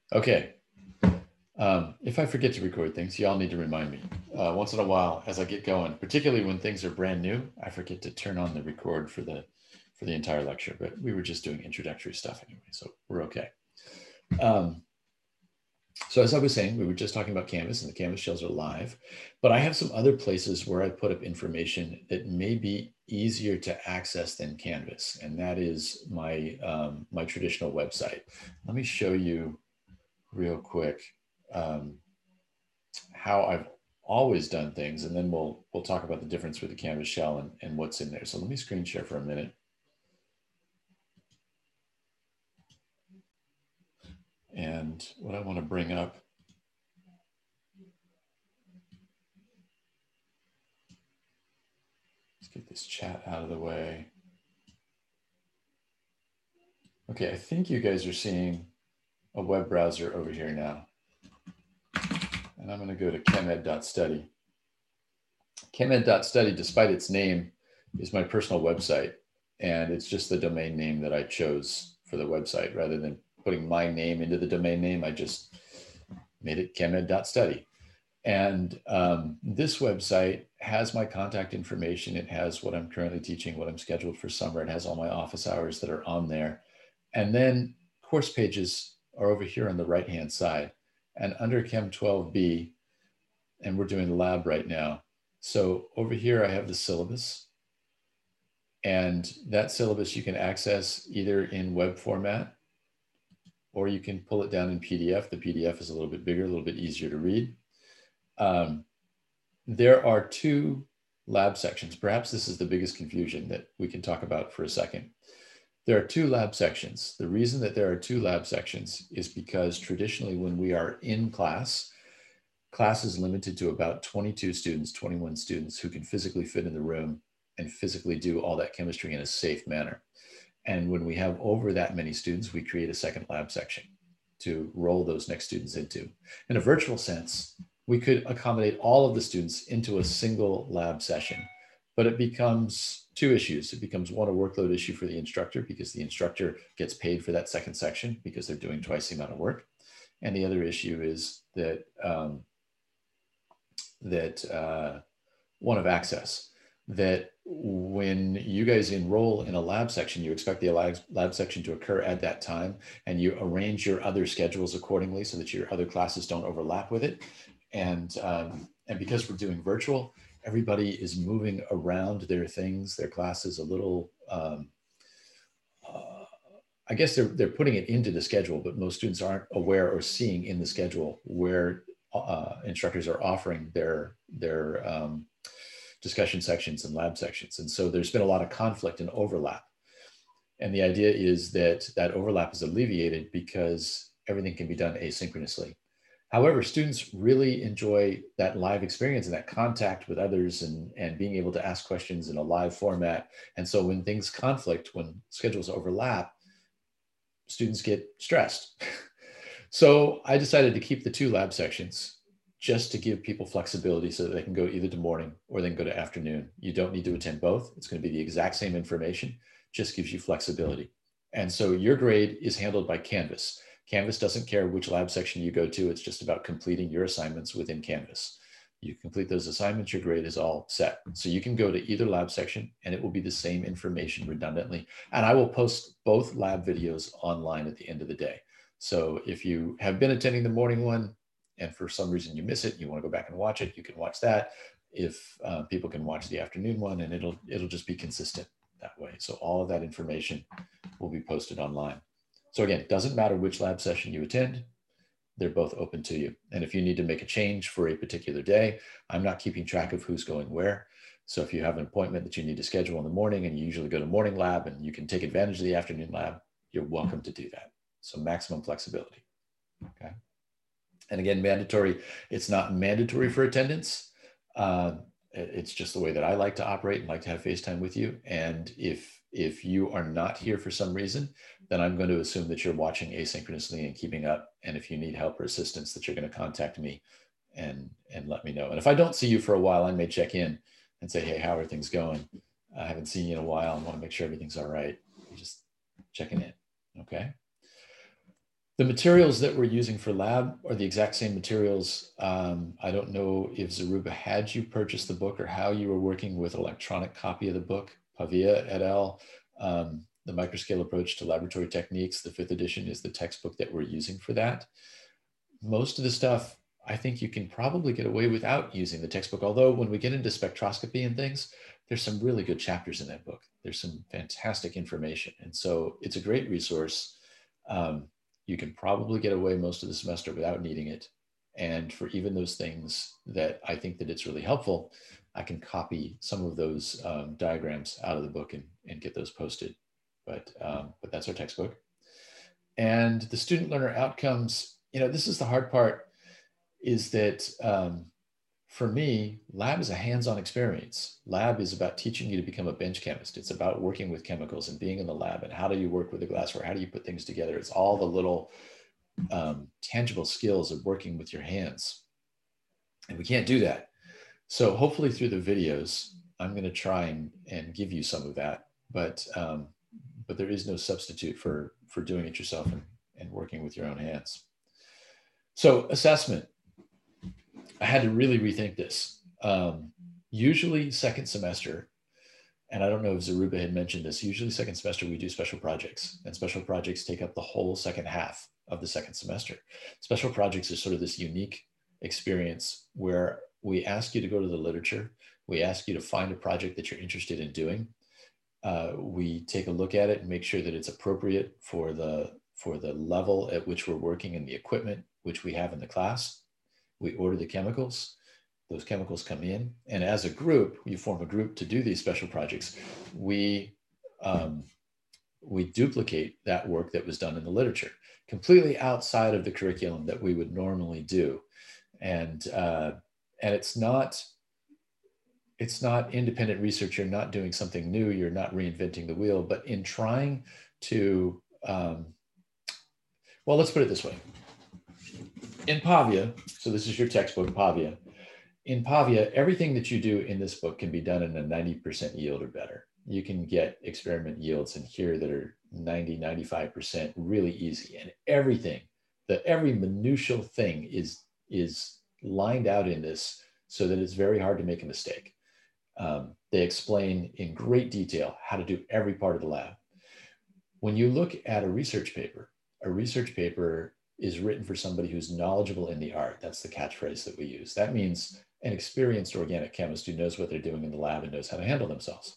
Okay. If I forget to record things, y'all need to remind me. Once in a while, as I get going, particularly when things are brand new, I forget to turn on the record for the entire lecture. But we were just doing introductory stuff anyway, so we're okay. Um, so as I was saying, we were just talking about Canvas, and the Canvas shells are live. But I have some other places where I put up information that may be easier to access than Canvas, and that is my traditional website. Let me show you real quick. Um, how I've always done things, and then we'll talk about the difference with the Canvas shell and what's in there. So let me screen share for a minute. And what I want to bring up, let's get this chat out of the way. Okay, I think you guys are seeing a web browser over here now. And I'm going to go to chemed.study. Chemed.study, despite its name, is my personal website. And it's just the domain name that I chose for the website. Rather than putting my name into the domain name, I just made it chemed.study. And this website has my contact information. It has what I'm currently teaching, what I'm scheduled for summer. It has all my office hours that are on there. And then course pages are over here on the right-hand side. And under Chem 12B, and we're doing the lab right now. So over here, I have the syllabus. And that syllabus you can access either in web format, or you can pull it down in PDF. The PDF is a little bit bigger, a little bit easier to read. There are two lab sections. Perhaps this is the biggest confusion that we can talk about for a second. There are two lab sections. The reason that there are two lab sections is because traditionally when we are in class, class is limited to about 22 students, 21 students who can physically fit in the room and physically do all that chemistry in a safe manner. And when we have over that many students, we create a second lab section to roll those next students into. In a virtual sense, we could accommodate all of the students into a single lab session, but it becomes two issues. It becomes one, a workload issue for the instructor because the instructor gets paid for that second section because they're doing twice the amount of work. And the other issue is that one of access, that when you guys enroll in a lab section, you expect the lab section to occur at that time, and you arrange your other schedules accordingly so that your other classes don't overlap with it. And because we're doing virtual, everybody is moving around their things, their classes a little, I guess they're putting it into the schedule, but most students aren't aware or seeing in the schedule where instructors are offering their discussion sections and lab sections. And so there's been a lot of conflict and overlap. And the idea is that that overlap is alleviated because everything can be done asynchronously. However, students really enjoy that live experience and that contact with others and being able to ask questions in a live format. And so when things conflict, when schedules overlap, students get stressed. So I decided to keep the two lab sections just to give people flexibility so that they can go either to morning or they can go to afternoon. You don't need to attend both. It's going to be the exact same information, just gives you flexibility. And so your grade is handled by Canvas. Canvas doesn't care which lab section you go to. It's just about completing your assignments within Canvas. You complete those assignments, your grade is all set. So you can go to either lab section and it will be the same information redundantly. And I will post both lab videos online at the end of the day. So if you have been attending the morning one and for some reason you miss it, you want to go back and watch it, you can watch that. If people can watch the afternoon one, and it'll just be consistent that way. So all of that information will be posted online. So again, it doesn't matter which lab session you attend, they're both open to you. And if you need to make a change for a particular day, I'm not keeping track of who's going where. So if you have an appointment that you need to schedule in the morning and you usually go to morning lab and you can take advantage of the afternoon lab, you're welcome to do that. So maximum flexibility. Okay. And again, mandatory, it's not mandatory for attendance. It's just the way that I like to operate and like to have FaceTime with you. And if you are not here for some reason, then I'm going to assume that you're watching asynchronously and keeping up. And if you need help or assistance, that you're going to contact me and let me know. And if I don't see you for a while, I may check in and say, hey, how are things going? I haven't seen you in a while. I want to make sure everything's all right. Just checking in. Okay. The materials that we're using for lab are the exact same materials. I don't know if Zaruba had you purchase the book or how you were working with an electronic copy of the book. Pavia et al. The Microscale Approach to Laboratory Techniques, the 5th edition, is the textbook that we're using for that. Most of the stuff, I think you can probably get away without using the textbook. Although when we get into spectroscopy and things, there's some really good chapters in that book. There's some fantastic information. And so it's a great resource. You can probably get away most of the semester without needing it. And for even those things that I think that it's really helpful, I can copy some of those diagrams out of the book and get those posted. But that's our textbook. And the student learner outcomes, this is the hard part, is that for me, lab is a hands-on experience. Lab is about teaching you to become a bench chemist. It's about working with chemicals and being in the lab and how do you work with the glassware? How do you put things together? It's all the little tangible skills of working with your hands. And we can't do that. So hopefully through the videos, I'm going to try and give you some of that. But there is no substitute for doing it yourself and working with your own hands. So assessment. I had to really rethink this. Usually second semester, and I don't know if Zaruba had mentioned this, usually second semester we do special projects, and special projects take up the whole second half of the second semester. Special projects are sort of this unique experience where we ask you to go to the literature. We ask you to find a project that you're interested in doing. We take a look at it and make sure that it's appropriate for the level at which we're working and the equipment which we have in the class. We order the chemicals, those chemicals come in, and as a group, you form a group to do these special projects. We duplicate that work that was done in the literature, completely outside of the curriculum that we would normally do. And it's not independent research. You're not doing something new. You're not reinventing the wheel, but in trying to, well, let's put it this way. In Pavia, so this is your textbook, Pavia. In Pavia, everything that you do in this book can be done in a 90% yield or better. You can get experiment yields in here that are 90, 95% really easy. And everything, every minutial thing is lined out in this so that it's very hard to make a mistake. They explain in great detail how to do every part of the lab. When you look at a research paper is written for somebody who's knowledgeable in the art. That's the catchphrase that we use. That means an experienced organic chemist who knows what they're doing in the lab and knows how to handle themselves.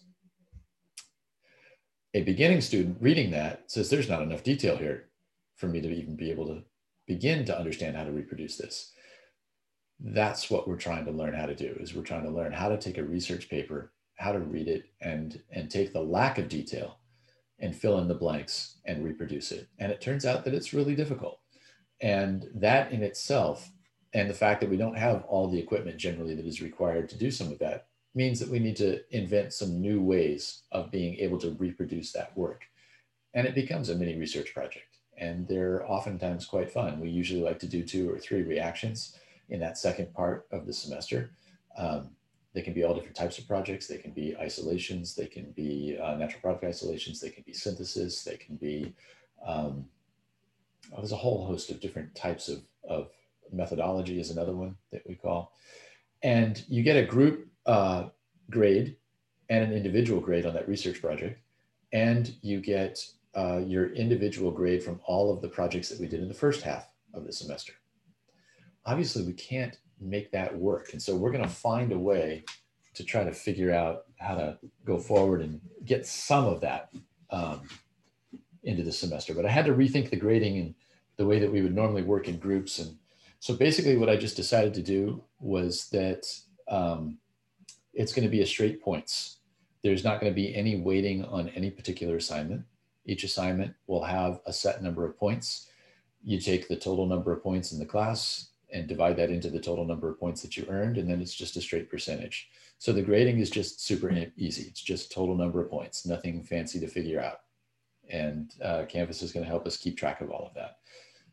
A beginning student reading that says, there's not enough detail here for me to even be able to begin to understand how to reproduce this. That's what we're trying to learn how to do, is we're trying to learn how to take a research paper, how to read it, and take the lack of detail and fill in the blanks and reproduce it. And it turns out that it's really difficult. And that in itself, and the fact that we don't have all the equipment generally that is required to do some of that, means that we need to invent some new ways of being able to reproduce that work. And it becomes a mini research project. And they're oftentimes quite fun. We usually like to do 2 or 3 reactions in that second part of the semester. They can be all different types of projects. They can be isolations. They can be natural product isolations. They can be synthesis. They can be, there's a whole host of different types of methodology is another one that we call. And you get a group grade and an individual grade on that research project. And you get your individual grade from all of the projects that we did in the first half of the semester. Obviously, we can't make that work. And so we're going to find a way to try to figure out how to go forward and get some of that into the semester. But I had to rethink the grading and the way that we would normally work in groups. And so basically what I just decided to do was that it's going to be a straight points. There's not going to be any weighting on any particular assignment. Each assignment will have a set number of points. You take the total number of points in the class and divide that into the total number of points that you earned, and then it's just a straight percentage. So the grading is just super easy. It's just total number of points, nothing fancy to figure out. And Canvas is going to help us keep track of all of that.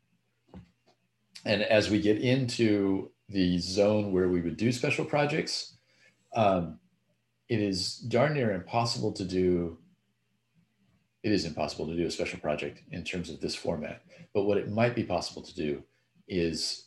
And as we get into the zone where we would do special projects, it is darn near impossible to do it is impossible to do a special project in terms of this format. But what it might be possible to do is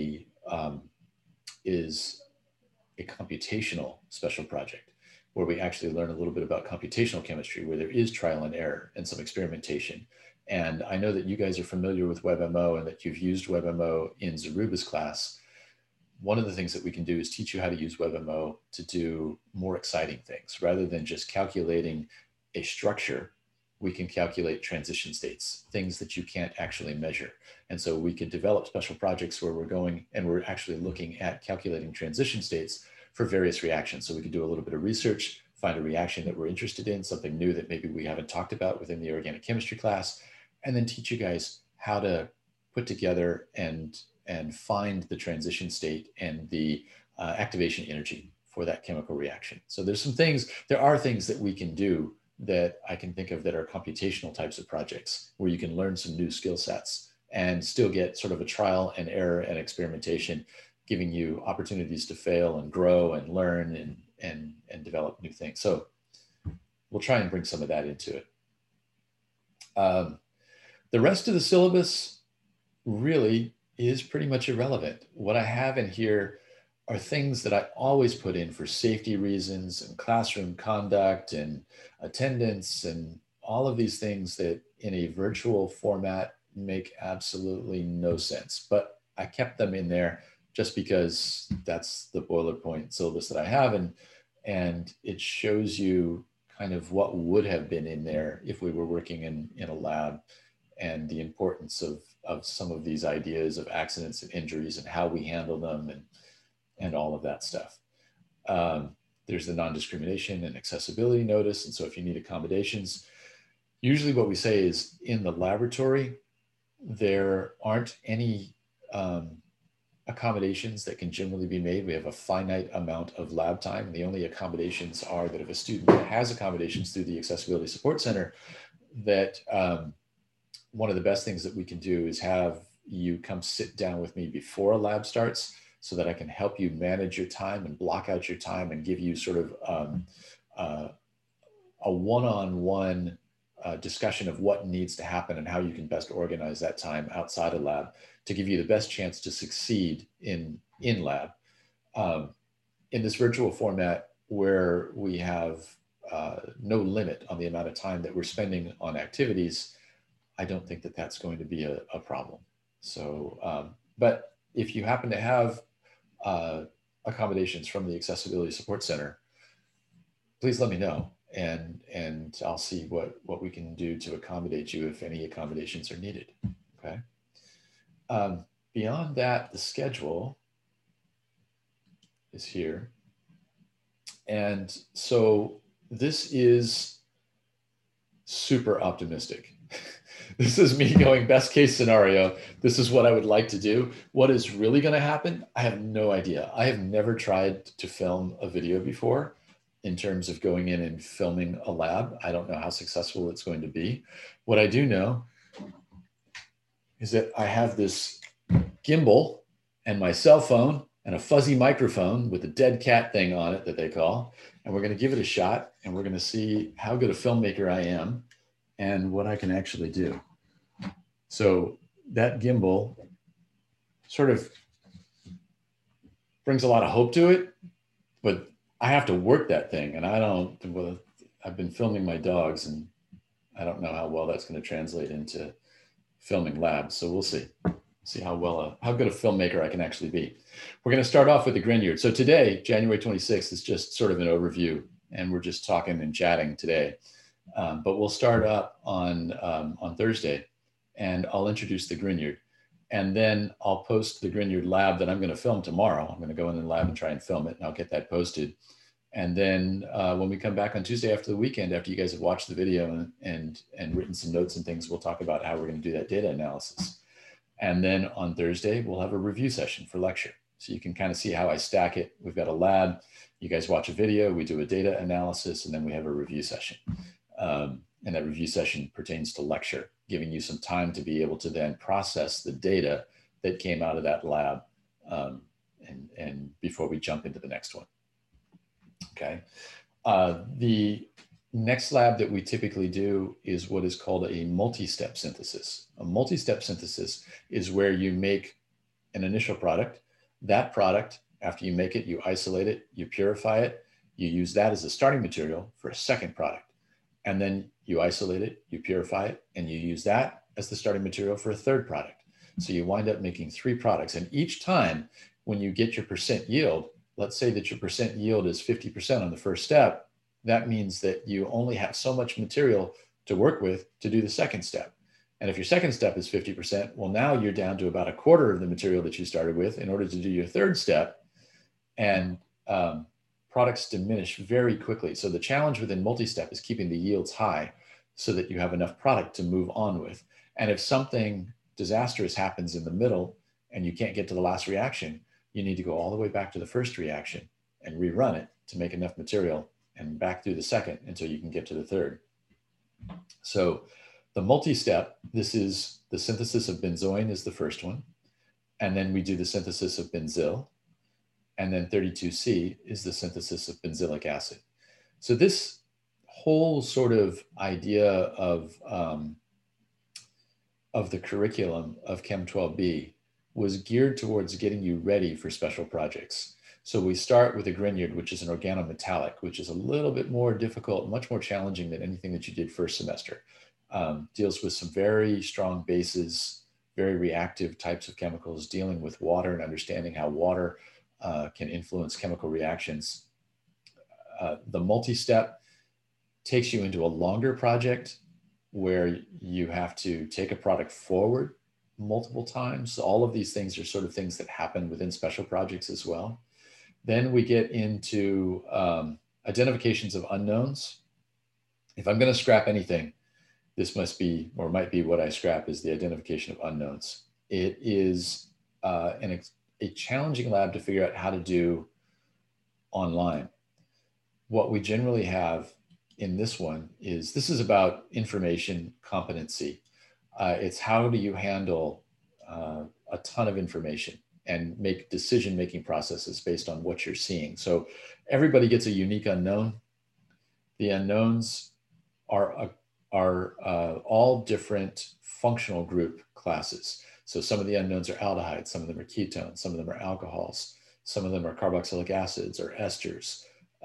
is a computational special project where we actually learn a little bit about computational chemistry, where there is trial and error and some experimentation. And I know that you guys are familiar with WebMO and that you've used WebMO in Zaruba's class. One of the things that we can do is teach you how to use WebMO to do more exciting things. Rather than just calculating a structure, we can calculate transition states, things that you can't actually measure. And so we can develop special projects where we're going and we're actually looking at calculating transition states for various reactions. So we can do a little bit of research, find a reaction that we're interested in, something new that maybe we haven't talked about within the organic chemistry class, and then teach you guys how to put together and find the transition state and the activation energy for that chemical reaction. So there are things that we can do that I can think of that are computational types of projects where you can learn some new skill sets and still get sort of a trial and error and experimentation, giving you opportunities to fail and grow and learn and develop new things. So we'll try and bring some of that into it. The rest of the syllabus really is pretty much irrelevant. What I have in here are things that I always put in for safety reasons and classroom conduct and attendance and all of these things that in a virtual format make absolutely no sense. But I kept them in there just because that's the boilerplate syllabus that I have. And it shows you kind of what would have been in there if we were working in a lab, and the importance of some of these ideas of accidents and injuries and how we handle them and all of that stuff. There's the non-discrimination and accessibility notice. And so if you need accommodations, usually what we say is in the laboratory, there aren't any accommodations that can generally be made. We have a finite amount of lab time. And the only accommodations are that if a student has accommodations through the Accessibility Support Center, that one of the best things that we can do is have you come sit down with me before a lab starts so that I can help you manage your time and block out your time and give you sort of a one-on-one discussion of what needs to happen and how you can best organize that time outside of lab to give you the best chance to succeed in lab. In this virtual format where we have no limit on the amount of time that we're spending on activities, I don't think that that's going to be a problem. So, but if you happen to have accommodations from the Accessibility Support Center, please let me know, and I'll see what we can do to accommodate you if any accommodations are needed, okay? Beyond that, the schedule is here. And so this is super optimistic. This is me going best case scenario. This is what I would like to do. What is really going to happen? I have no idea. I have never tried to film a video before in terms of going in and filming a lab. I don't know how successful it's going to be. What I do know is that I have this gimbal and my cell phone and a fuzzy microphone with a dead cat thing on it that they call, and we're going to give it a shot, and we're going to see how good a filmmaker I am and what I can actually do. So that gimbal sort of brings a lot of hope to it, but I have to work that thing, and I've been filming my dogs, and I don't know how well that's going to translate into filming labs. So we'll see how good a filmmaker I can actually be. We're going to start off with the Grignard. So today, January 26th, is just sort of an overview, and we're just talking and chatting today. But we'll start up on Thursday, and I'll introduce the Grignard. And then I'll post the Grignard lab that I'm going to film tomorrow. I'm going to go in the lab and try and film it, and I'll get that posted. And then when we come back on Tuesday after the weekend, after you guys have watched the video and written some notes and things, we'll talk about how we're going to do that data analysis. And then on Thursday, we'll have a review session for lecture. So you can kind of see how I stack it. We've got a lab, you guys watch a video, we do a data analysis, and then we have a review session. And that review session pertains to lecture, giving you some time to be able to then process the data that came out of that lab and before we jump into the next one. Okay. The Next lab that we typically do is what is called a multi-step synthesis. A multi-step synthesis is where you make an initial product. That product, after you make it, you isolate it, you purify it, you use that as a starting material for a second product. And then you isolate it, you purify it, and you use that as the starting material for a third product. So you wind up making 3 products. And each time when you get your percent yield, let's say that your percent yield is 50% on the first step, that means that you only have so much material to work with to do the second step. And if your second step is 50%, well, now you're down to about a quarter of the material that you started with in order to do your third step. And products diminish very quickly. So the challenge within multi-step is keeping the yields high so that you have enough product to move on with. And if something disastrous happens in the middle and you can't get to the last reaction, you need to go all the way back to the first reaction and rerun it to make enough material and back through the second until you can get to the third. So the multi-step, this is the synthesis of benzoin is the first one. And then we do the synthesis of benzyl. And then 32C is the synthesis of benzylic acid. So this whole sort of idea of the curriculum of Chem 12B was geared towards getting you ready for special projects. So we start with a Grignard, which is an organometallic, which is a little bit more difficult, much more challenging than anything that you did first semester. Deals with some very strong bases, very reactive types of chemicals, dealing with water and understanding how water can influence chemical reactions. The multi-step takes you into a longer project where you have to take a product forward multiple times. So all of these things are sort of things that happen within special projects as well. Then we get into identifications of unknowns. If I'm going to scrap anything, this must be, or might be what I scrap is the identification of unknowns. It is a challenging lab to figure out how to do online. What we generally have in this one is, this is about information competency. It's how do you handle a ton of information and make decision-making processes based on what you're seeing. So everybody gets a unique unknown. The unknowns are all different functional group classes. So some of the unknowns are aldehydes, some of them are ketones, some of them are alcohols, some of them are carboxylic acids or esters.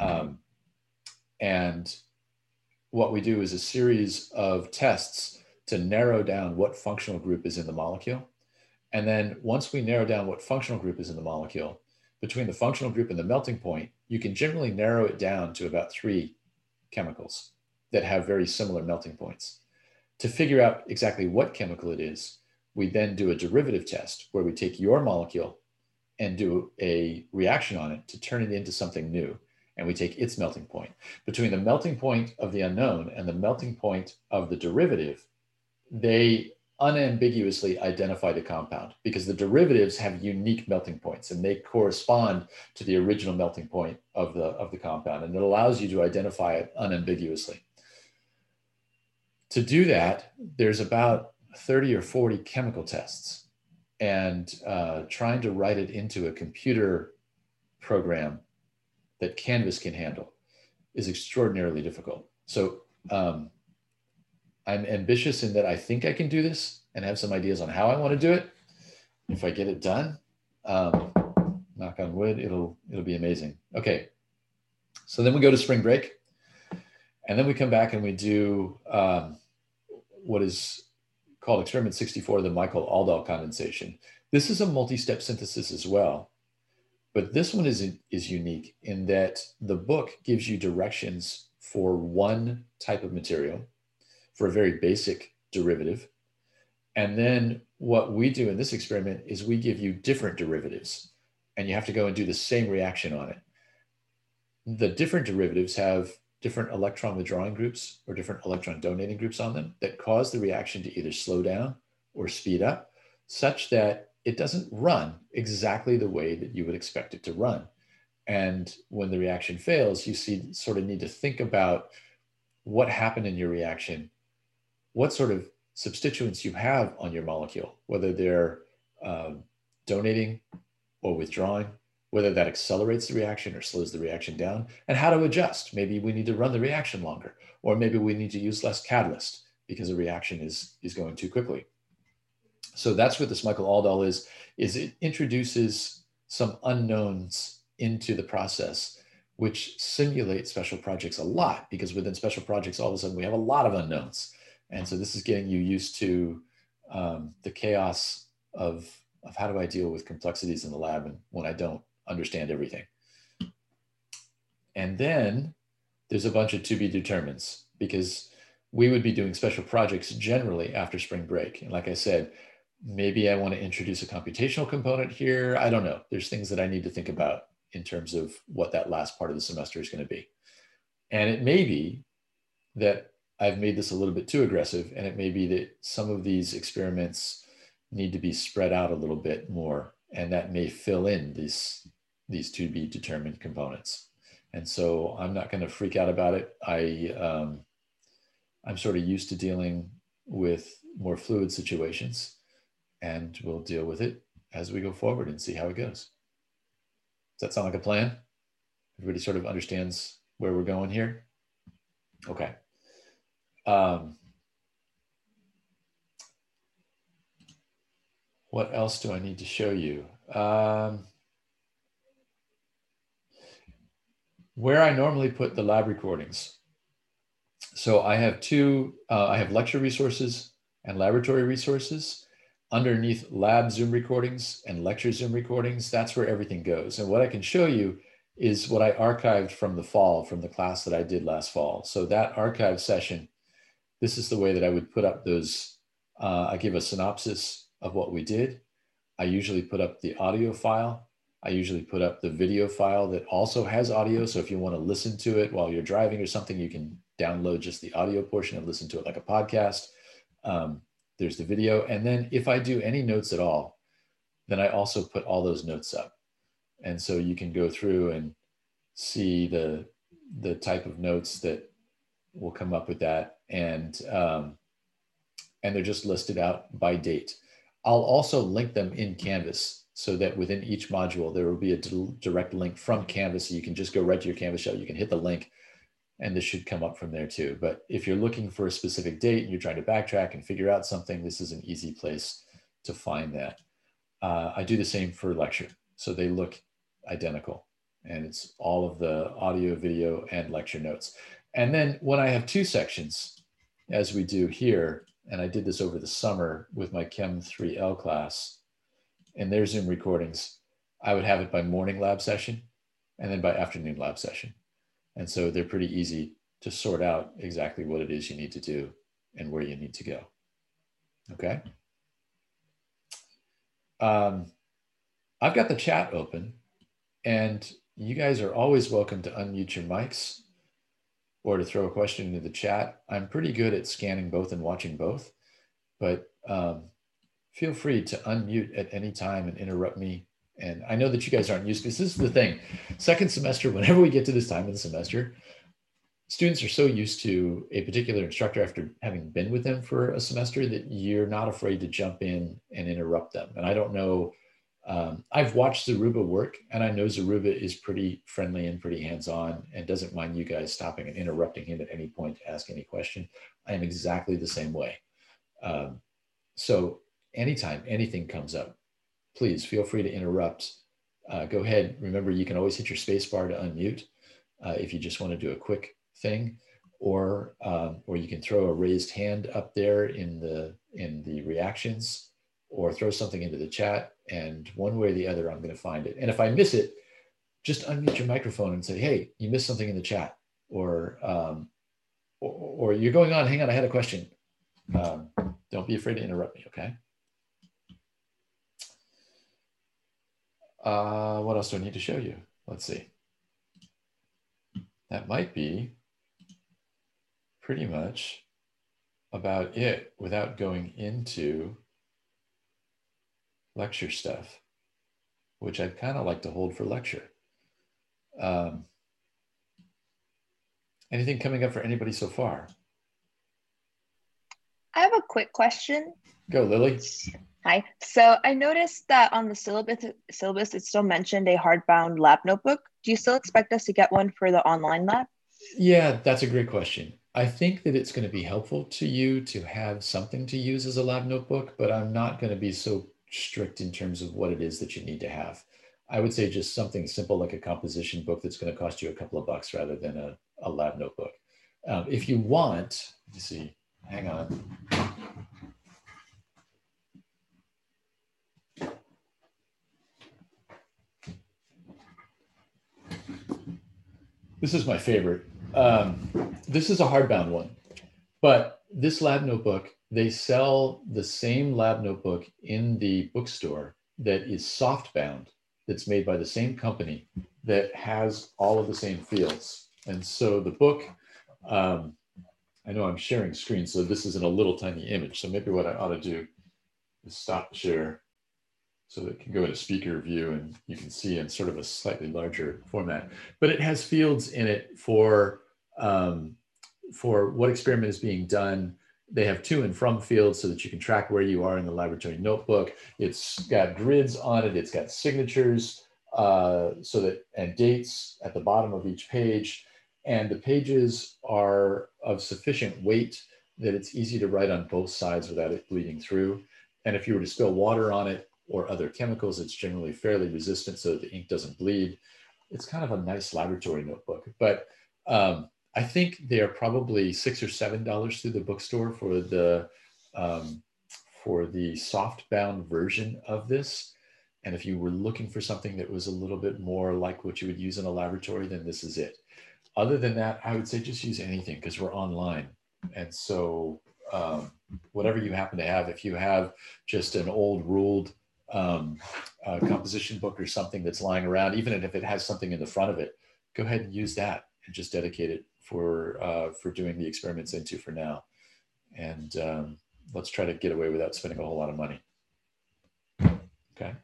And what we do is a series of tests to narrow down what functional group is in the molecule. And then once we narrow down what functional group is in the molecule, between the functional group and the melting point, you can generally narrow it down to about 3 chemicals that have very similar melting points. To figure out exactly what chemical it is, we then do a derivative test where we take your molecule and do a reaction on it to turn it into something new. And we take its melting point. Between the melting point of the unknown and the melting point of the derivative, they unambiguously identify the compound because the derivatives have unique melting points and they correspond to the original melting point of the compound. And it allows you to identify it unambiguously. To do that, there's about 30 or 40 chemical tests, and trying to write it into a computer program that Canvas can handle is extraordinarily difficult. So I'm ambitious in that I think I can do this and have some ideas on how I want to do it. If I get it done, knock on wood, it'll be amazing. Okay, so then we go to spring break, and then we come back and we do what is called experiment 64, the Michael-Aldal condensation. This is a multi-step synthesis as well. But this one is unique in that the book gives you directions for one type of material, for a very basic derivative. And then what we do in this experiment is we give you different derivatives, and you have to go and do the same reaction on it. The different derivatives have different electron withdrawing groups or different electron donating groups on them that cause the reaction to either slow down or speed up, such that it doesn't run exactly the way that you would expect it to run. And when the reaction fails, you sort of need to think about what happened in your reaction, what sort of substituents you have on your molecule, whether they're donating or withdrawing, whether that accelerates the reaction or slows the reaction down, and how to adjust. Maybe we need to run the reaction longer, or maybe we need to use less catalyst because the reaction is going too quickly. So that's what this Michael-Aldal is it introduces some unknowns into the process, which simulate special projects a lot, because within special projects, all of a sudden we have a lot of unknowns. And so this is getting you used to the chaos of how do I deal with complexities in the lab and when I don't understand everything. And then there's a bunch of to be determines, because we would be doing special projects generally after spring break. And like I said, maybe I want to introduce a computational component here. I don't know. There's things that I need to think about in terms of what that last part of the semester is going to be. And it may be that I've made this a little bit too aggressive, and it may be that some of these experiments need to be spread out a little bit more, and that may fill in these to be determined components. And so I'm not going to freak out about it. I'm sort of used to dealing with more fluid situations, and we'll deal with it as we go forward and see how it goes. Does that sound like a plan? Everybody sort of understands where we're going here? Okay. What else do I need to show you? Where I normally put the lab recordings. So I have I have lecture resources and laboratory resources. Underneath lab Zoom recordings and lecture Zoom recordings, that's where everything goes. And what I can show you is what I archived from the fall, from the class that I did last fall. So that archive session, this is the way that I would put up those. I give a synopsis of what we did. I usually put up the audio file. I usually put up the video file that also has audio. So if you want to listen to it while you're driving or something, you can download just the audio portion and listen to it like a podcast. There's the video. And then if I do any notes at all, then I also put all those notes up. And so you can go through and see the type of notes that will come up with that. And they're just listed out by date. I'll also link them in Canvas so that within each module, there will be a direct link from Canvas. So you can just go right to your Canvas shell. You can hit the link and this should come up from there too. But if you're looking for a specific date and you're trying to backtrack and figure out something, this is an easy place to find that. I do the same for lecture. So they look identical, and it's all of the audio, video, and lecture notes. And then when I have two sections, as we do here, and I did this over the summer with my Chem 3L class and their Zoom recordings, I would have it by morning lab session and then by afternoon lab session. And so they're pretty easy to sort out exactly what it is you need to do and where you need to go. Okay. I've got the chat open, and you guys are always welcome to unmute your mics or to throw a question into the chat. I'm pretty good at scanning both and watching both, but feel free to unmute at any time and interrupt me. And I know that you guys aren't used to this. This is the thing. Second semester, whenever we get to this time of the semester, students are so used to a particular instructor after having been with them for a semester that you're not afraid to jump in and interrupt them. And I don't know, I've watched Zaruba work, and I know Zaruba is pretty friendly and pretty hands-on and doesn't mind you guys stopping and interrupting him at any point to ask any question. I am exactly the same way. So anytime anything comes up, please feel free to interrupt. Go ahead. Remember, you can always hit your space bar to unmute if you just want to do a quick thing, or you can throw a raised hand up there in the reactions, or throw something into the chat, and one way or the other, I'm going to find it. And if I miss it, just unmute your microphone and say, hey, you missed something in the chat, or you're going on, hang on, I had a question. Don't be afraid to interrupt me, okay? What else do I need to show you? Let's see. That might be pretty much about it without going into lecture stuff, which I'd kind of like to hold for lecture. Anything coming up for anybody so far? I have a quick question. Go, Lily. Hi. So I noticed that on the syllabus it still mentioned a hardbound lab notebook. Do you still expect us to get one for the online lab? Yeah, that's a great question. I think that it's going to be helpful to you to have something to use as a lab notebook, but I'm not going to be so strict in terms of what it is that you need to have. I would say just something simple like a composition book that's going to cost you a couple of bucks rather than a lab notebook. If you want, you see, hang on. This is my favorite. This is a hardbound one. But this lab notebook, they sell the same lab notebook in the bookstore that is softbound, that's made by the same company, that has all of the same fields. And so the book, um, I know I'm sharing screen, so this is in a little tiny image. So maybe what I ought to do is stop the share so that it can go into speaker view and you can see in sort of a slightly larger format. But it has fields in it for what experiment is being done. They have to and from fields so that you can track where you are in the laboratory notebook. It's got grids on it. It's got signatures so that and dates at the bottom of each page. And the pages are of sufficient weight that it's easy to write on both sides without it bleeding through. And if you were to spill water on it or other chemicals, it's generally fairly resistant so that the ink doesn't bleed. It's kind of a nice laboratory notebook. But I think they are probably $6 or $7 through the bookstore um, for the soft-bound version of this. And if you were looking for something that was a little bit more like what you would use in a laboratory, then this is it. Other than that, I would say just use anything because we're online. And so whatever you happen to have, if you have just an old ruled composition book or something that's lying around, even if it has something in the front of it, go ahead and use that and just dedicate it for doing the experiments into for now. And let's try to get away without spending a whole lot of money. Okay.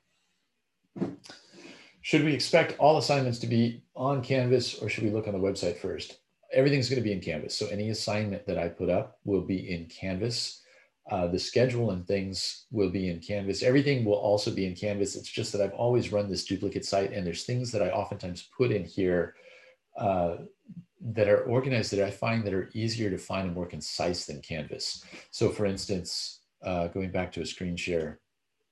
Should we expect all assignments to be on Canvas or should we look on the website first? Everything's going to be in Canvas. So any assignment that I put up will be in Canvas. The schedule and things will be in Canvas. Everything will also be in Canvas. It's just that I've always run this duplicate site and there's things that I oftentimes put in here that are organized that I find that are easier to find and more concise than Canvas. So for instance, going back to a screen share,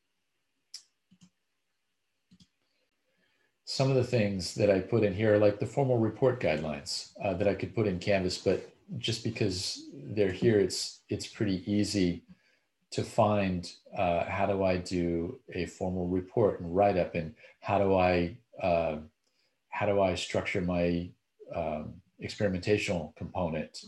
some of the things that I put in here are like the formal report guidelines that I could put in Canvas, but just because they're here, it's pretty easy to find how do I do a formal report and write up, and how do I structure my experimentational component.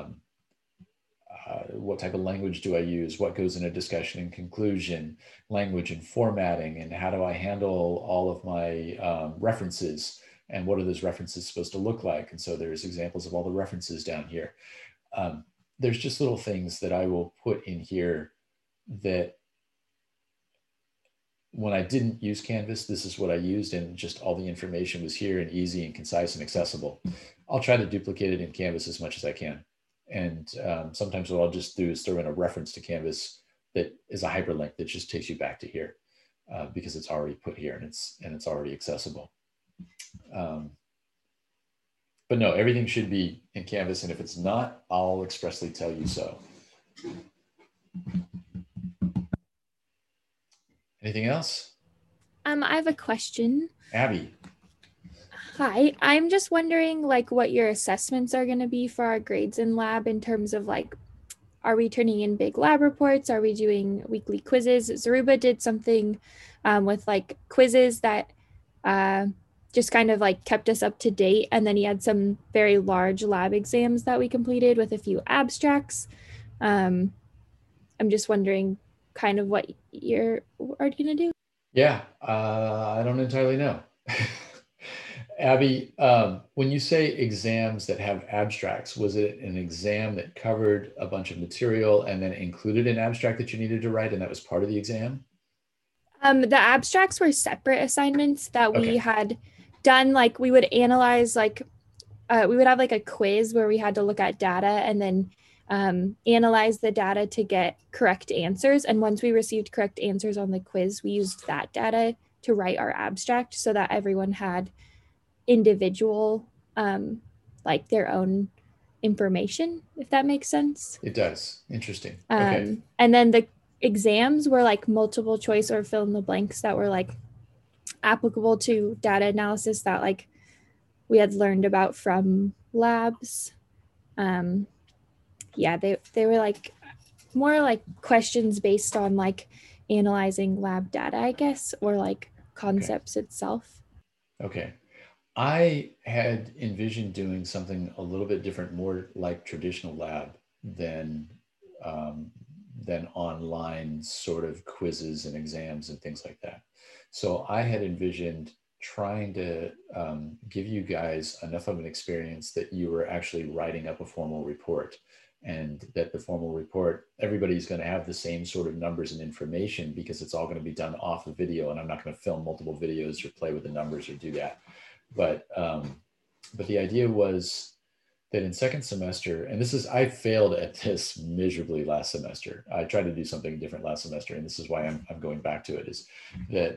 What type of language do I use? What goes in a discussion and conclusion, language and formatting, and how do I handle all of my references? And what are those references supposed to look like? And so there's examples of all the references down here. There's just little things that I will put in here that when I didn't use Canvas, this is what I used, and just all the information was here and easy and concise and accessible. I'll try to duplicate it in Canvas as much as I can. And sometimes what I'll just do is throw in a reference to Canvas that is a hyperlink that just takes you back to here because it's already put here and it's already accessible. But no, everything should be in Canvas, and if it's not, I'll expressly tell you so. Anything else? I have a question. Abby. Hi, I'm just wondering like what your assessments are going to be for our grades in lab in terms of like, are we turning in big lab reports? Are we doing weekly quizzes? Zaruba did something with like quizzes that just kind of like kept us up to date. And then he had some very large lab exams that we completed with a few abstracts. I'm just wondering kind of what you're are going to do. Yeah, I don't entirely know. Abby, when you say exams that have abstracts, was it an exam that covered a bunch of material and then included an abstract that you needed to write and that was part of the exam? The abstracts were separate assignments that we Okay. had done. Like we would analyze, like we would have like a quiz where we had to look at data, and then analyze the data to get correct answers. And once we received correct answers on the quiz, we used that data to write our abstract so that everyone had individual, like their own information, if that makes sense. It does. Interesting. Okay. And then the exams were like multiple choice or fill in the blanks that were like applicable to data analysis that like we had learned about from labs. Yeah, they were like more like questions based on like analyzing lab data, I guess, or like concepts itself. Okay. I had envisioned doing something a little bit different, more like traditional lab than online sort of quizzes and exams and things like that. So I had envisioned trying to give you guys enough of an experience that you were actually writing up a formal report, and that the formal report, everybody's going to have the same sort of numbers and information because it's all going to be done off of video, and I'm not going to film multiple videos or play with the numbers or do that. But the idea was that in second semester, and I failed at this miserably last semester. I tried to do something different last semester, and this is why I'm going back to it, is that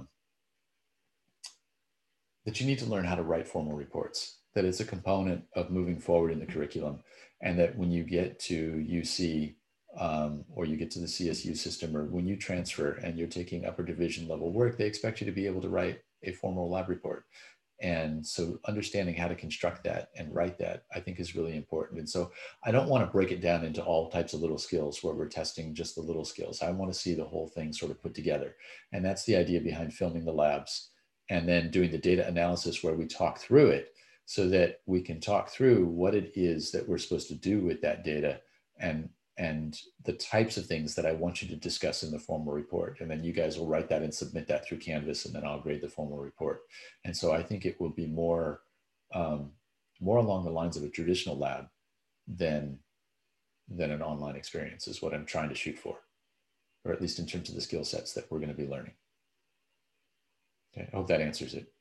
that you need to learn how to write formal reports, that it's a component of moving forward in the curriculum, and that when you get to UC or you get to the CSU system, or when you transfer and you're taking upper division level work, they expect you to be able to write a formal lab report. And so understanding how to construct that and write that, I think, is really important. And so I don't want to break it down into all types of little skills where we're testing just the little skills. I want to see the whole thing sort of put together. And that's the idea behind filming the labs and then doing the data analysis where we talk through it, so that we can talk through what it is that we're supposed to do with that data and the types of things that I want you to discuss in the formal report. And then you guys will write that and submit that through Canvas, and then I'll grade the formal report. And so I think it will be more along the lines of a traditional lab than an online experience, is what I'm trying to shoot for, or at least in terms of the skill sets that we're going to be learning. Okay, I hope that answers it.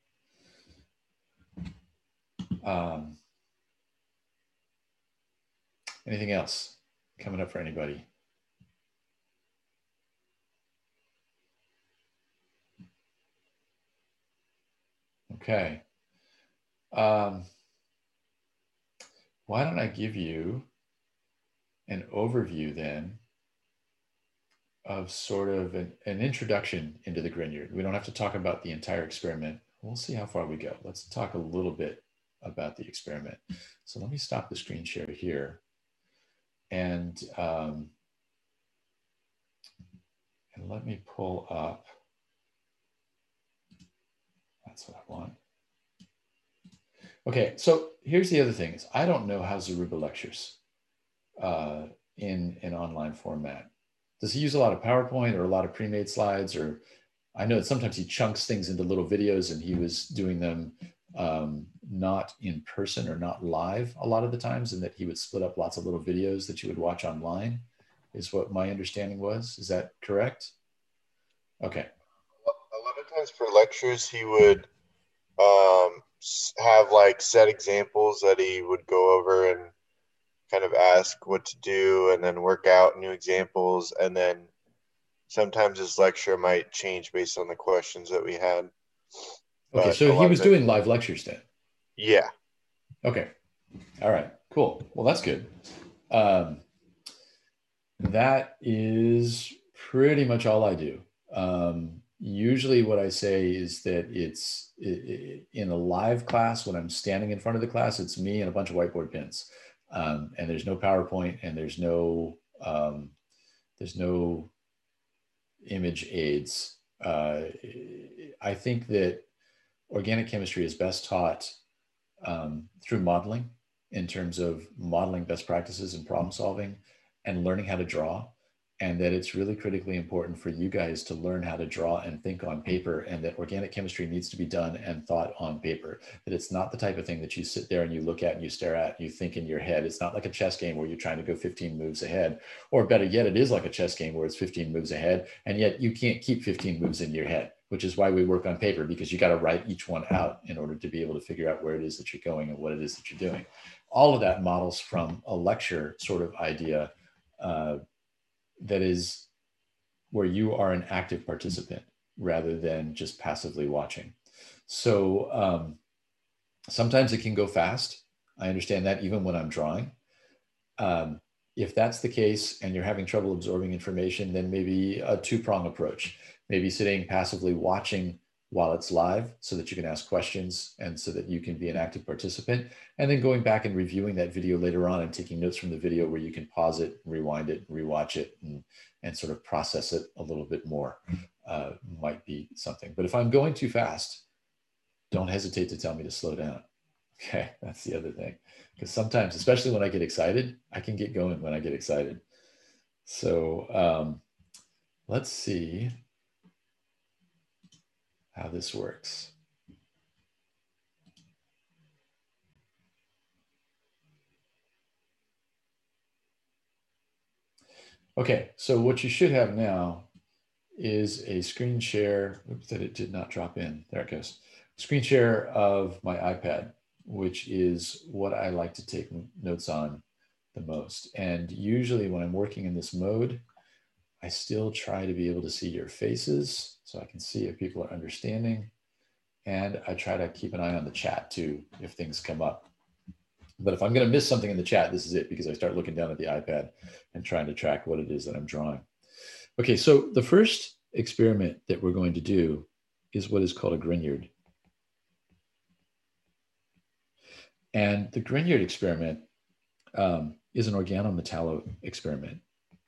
Anything else coming up for anybody? Okay. Why don't I give you an overview then of sort of an introduction into the Grignard. We don't have to talk about the entire experiment. We'll see how far we go. Let's talk a little bit about the experiment. So let me stop the screen share here. And let me pull up, that's what I want. Okay, so here's the other thing, is I don't know how Zaruba lectures in an online format. Does he use a lot of PowerPoint or a lot of pre-made slides? Or I know that sometimes he chunks things into little videos, and he was doing them not in person or not live a lot of the times, and that he would split up lots of little videos that you would watch online, is what my understanding was. Is that correct? Okay. A lot of times for lectures, he would have like set examples that he would go over and kind of ask what to do, and then work out new examples. And then sometimes his lecture might change based on the questions that we had. Okay, so he was doing live lectures then? Yeah. Okay. All right, cool. Well, that's good. That is pretty much all I do. Usually what I say is that it's in a live class, when I'm standing in front of the class, it's me and a bunch of whiteboard pins. And there's no PowerPoint, and there's no image aids. I think that organic chemistry is best taught through modeling, in terms of modeling best practices and problem solving and learning how to draw. And that it's really critically important for you guys to learn how to draw and think on paper, and that organic chemistry needs to be done and thought on paper. That it's not the type of thing that you sit there and you look at and you stare at and you think in your head. It's not like a chess game where you're trying to go 15 moves ahead, or better yet, it is like a chess game where it's 15 moves ahead, and yet you can't keep 15 moves in your head, which is why we work on paper, because you got to write each one out in order to be able to figure out where it is that you're going and what it is that you're doing. all of that models from a lecture sort of idea that is where you are an active participant rather than just passively watching. So sometimes it can go fast. I understand that even when I'm drawing. If that's the case and you're having trouble absorbing information, then maybe a two-prong approach, maybe sitting passively watching while it's live so that you can ask questions and so that you can be an active participant, and then going back and reviewing that video later on and taking notes from the video where you can pause it, rewind it, rewatch it, and sort of process it a little bit more might be something. But if I'm going too fast, don't hesitate to tell me to slow down. Okay, that's the other thing. Because sometimes, especially when I get excited, I can get going when I get excited. So let's see how this works. Okay, so what you should have now is a screen share. Oops, that it did not drop in. There it goes. Screen share of my iPad, which is what I like to take notes on the most. And usually when I'm working in this mode, I still try to be able to see your faces so I can see if people are understanding. And I try to keep an eye on the chat too, if things come up. But if I'm going to miss something in the chat, this is it, because I start looking down at the iPad and trying to track what it is that I'm drawing. Okay, so the first experiment that we're going to do is what is called a Grignard. And the Grignard experiment is an organometallo experiment.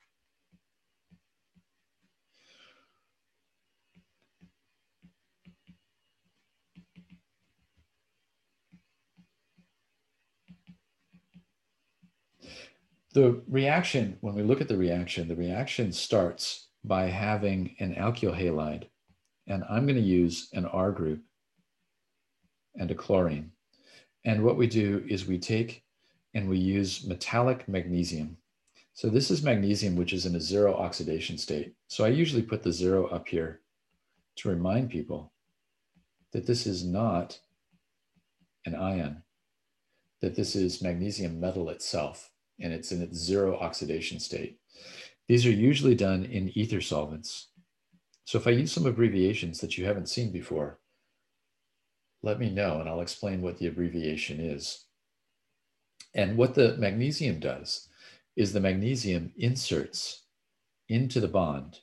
The reaction, when we look at the reaction starts by having an alkyl halide, and I'm going to use an R group and a chlorine. And what we do is we take and we use metallic magnesium. So this is magnesium, which is in a zero oxidation state. So I usually put the zero up here to remind people that this is not an ion, that this is magnesium metal itself, and it's in its zero oxidation state. These are usually done in ether solvents. So if I use some abbreviations that you haven't seen before, let me know and I'll explain what the abbreviation is. And what the magnesium does is the magnesium inserts into the bond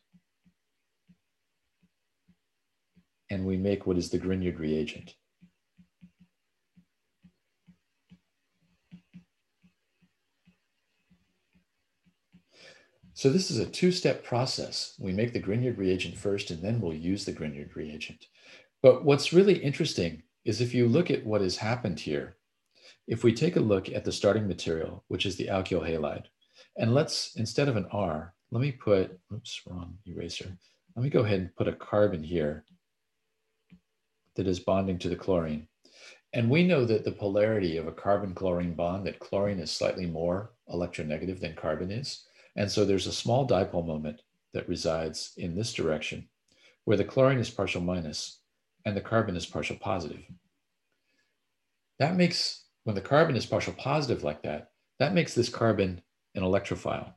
and we make what is the Grignard reagent. So this is a two-step process. We make the Grignard reagent first, and then we'll use the Grignard reagent. But what's really interesting is if you look at what has happened here, if we take a look at the starting material, which is the alkyl halide, and let's, instead of an R, let me put, oops, wrong eraser. Let me go ahead and put a carbon here that is bonding to the chlorine. And we know that the polarity of a carbon-chlorine bond, that chlorine is slightly more electronegative than carbon is. And so there's a small dipole moment that resides in this direction where the chlorine is partial minus and the carbon is partial positive. That makes, when the carbon is partial positive like that, that makes this carbon an electrophile.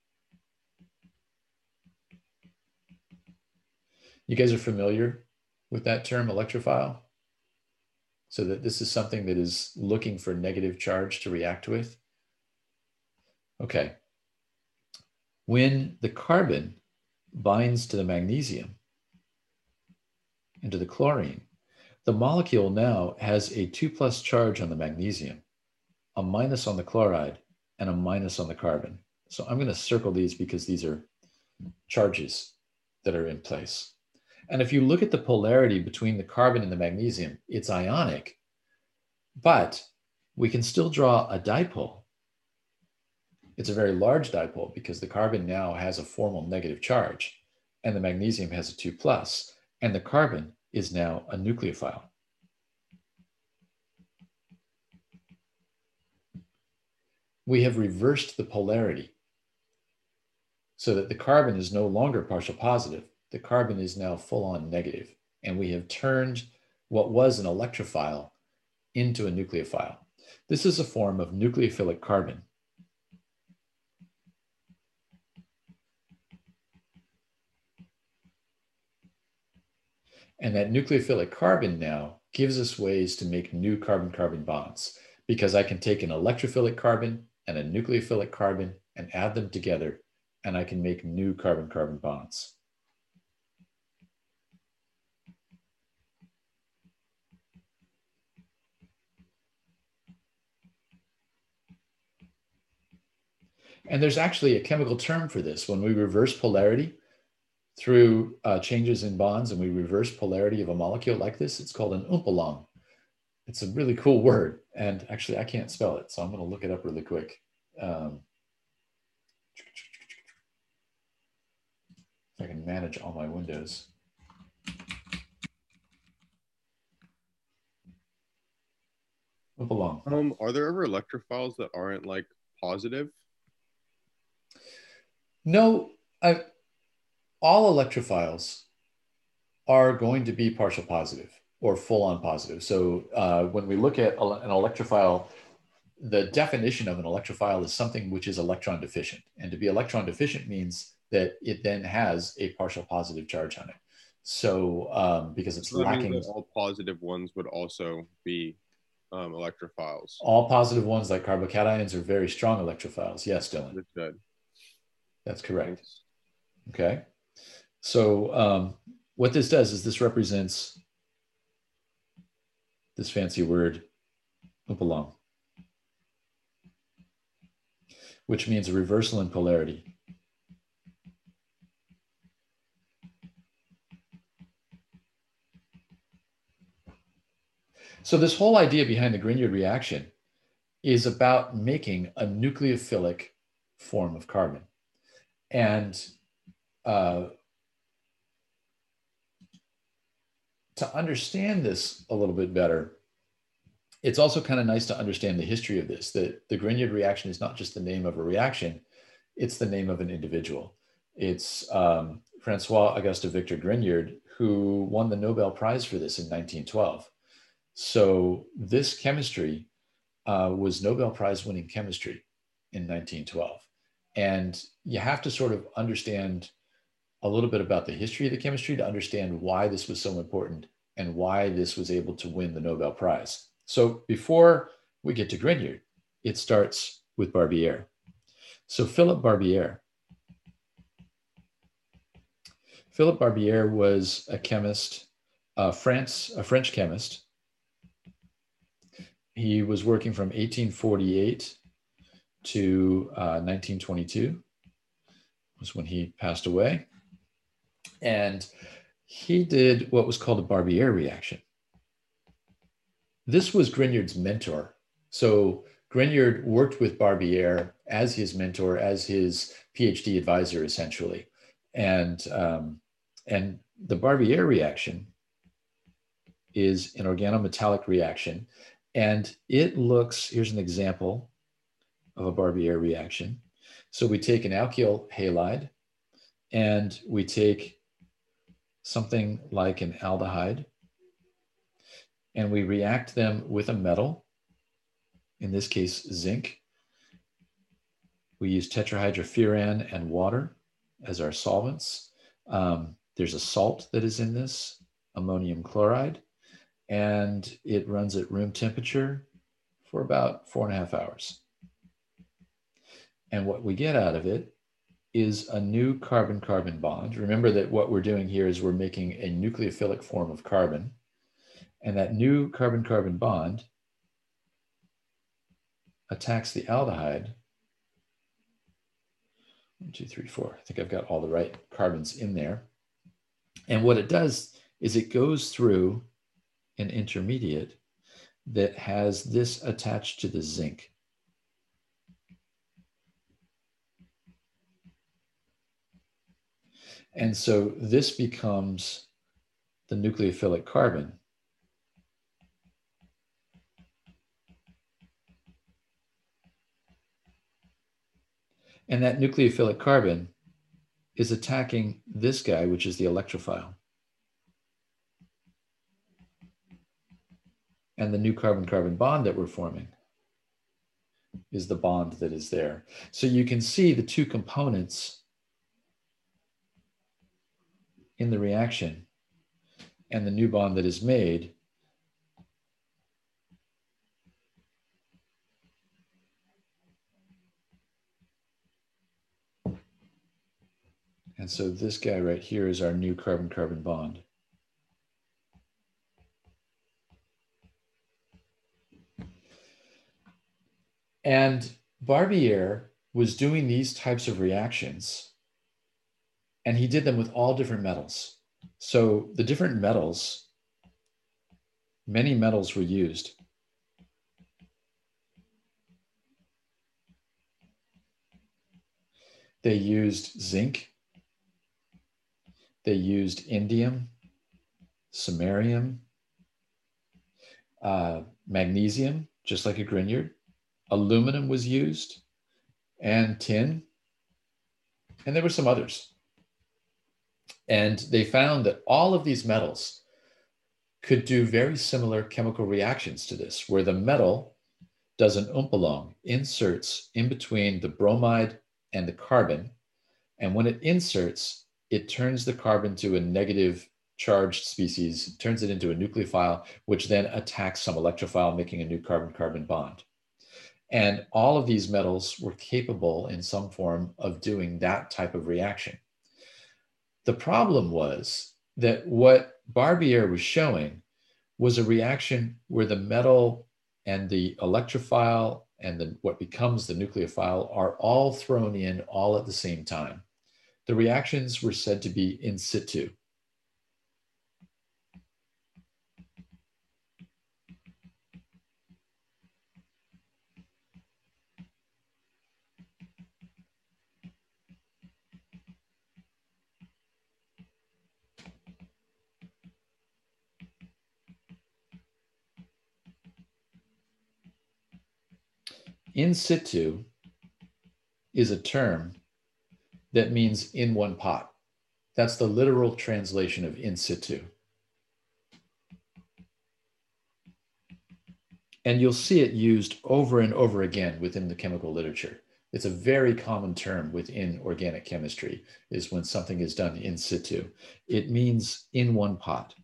You guys are familiar with that term, electrophile? So that this is something that is looking for negative charge to react with? Okay. When the carbon binds to the magnesium and to the chlorine, the molecule now has a 2+ charge on the magnesium, a minus on the chloride, and a minus on the carbon. So I'm going to circle these because these are charges that are in place. And if you look at the polarity between the carbon and the magnesium, it's ionic, but we can still draw a dipole. It's a very large dipole because the carbon now has a formal negative charge and the magnesium has a 2+, and the carbon is now a nucleophile. We have reversed the polarity so that the carbon is no longer partial positive. The carbon is now full on negative, and we have turned what was an electrophile into a nucleophile. This is a form of nucleophilic carbon. And that nucleophilic carbon now gives us ways to make new carbon-carbon bonds, because I can take an electrophilic carbon and a nucleophilic carbon and add them together, and I can make new carbon-carbon bonds. And there's actually a chemical term for this. When we reverse polarity through changes in bonds and we reverse polarity of a molecule like this, it's called an umpalong. It's a really cool word. And actually, I can't spell it, so I'm going to look it up really quick. If I can manage all my windows. Umpalong. Are there ever electrophiles that aren't like positive? No, all electrophiles are going to be partial positive or full on positive. So when we look at an electrophile, the definition of an electrophile is something which is electron deficient. And to be electron deficient means that it then has a partial positive charge on it. So because it's lacking. All positive ones would also be electrophiles. All positive ones like carbocations are very strong electrophiles. Yes, Dylan. That's good. That's correct. Okay. So what this does is this represents this fancy word, umpalong, which means a reversal in polarity. So this whole idea behind the Grignard reaction is about making a nucleophilic form of carbon. And to understand this a little bit better, it's also kind of nice to understand the history of this. The Grignard reaction is not just the name of a reaction, it's the name of an individual. It's Francois Auguste Victor Grignard, who won the Nobel Prize for this in 1912. So this chemistry was Nobel Prize winning chemistry in 1912. And you have to sort of understand a little bit about the history of the chemistry to understand why this was so important and why this was able to win the Nobel Prize. So before we get to Grignard, it starts with Barbier. So Philip Barbier. Philip Barbier was a chemist, a French chemist. He was working from 1848 to 1922 was when he passed away. And he did what was called a Barbier reaction. This was Grignard's mentor. So Grignard worked with Barbier as his mentor, as his PhD advisor, essentially. And the Barbier reaction is an organometallic reaction. And it looks, here's an example of a Barbier reaction. So we take an alkyl halide and we take something like an aldehyde and we react them with a metal, in this case, zinc. We use tetrahydrofuran and water as our solvents. There's a salt that is in this, ammonium chloride, and it runs at room temperature for about 4.5 hours. And what we get out of it is a new carbon-carbon bond. Remember that what we're doing here is we're making a nucleophilic form of carbon. And that new carbon-carbon bond attacks the aldehyde. 1, 2, 3, 4. I think I've got all the right carbons in there. And what it does is it goes through an intermediate that has this attached to the zinc. And so this becomes the nucleophilic carbon. And that nucleophilic carbon is attacking this guy, which is the electrophile. And the new carbon-carbon bond that we're forming is the bond that is there. So you can see the two components in the reaction and the new bond that is made. And so this guy right here is our new carbon-carbon bond. And Barbier was doing these types of reactions, and he did them with all different metals. So the different metals, many metals were used. They used zinc, they used indium, samarium, magnesium, just like a Grignard. Aluminum was used, and tin, and there were some others. And they found that all of these metals could do very similar chemical reactions to this, where the metal does an umpalong, inserts in between the bromide and the carbon. And when it inserts, it turns the carbon to a negative charged species, turns it into a nucleophile, which then attacks some electrophile, making a new carbon-carbon bond. And all of these metals were capable in some form of doing that type of reaction. The problem was that what Barbier was showing was a reaction where the metal and the electrophile and what becomes the nucleophile are all thrown in all at the same time. The reactions were said to be in situ. In situ is a term that means in one pot. That's the literal translation of in situ. And you'll see it used over and over again within the chemical literature. It's a very common term within organic chemistry, is when something is done in situ. It means in one pot.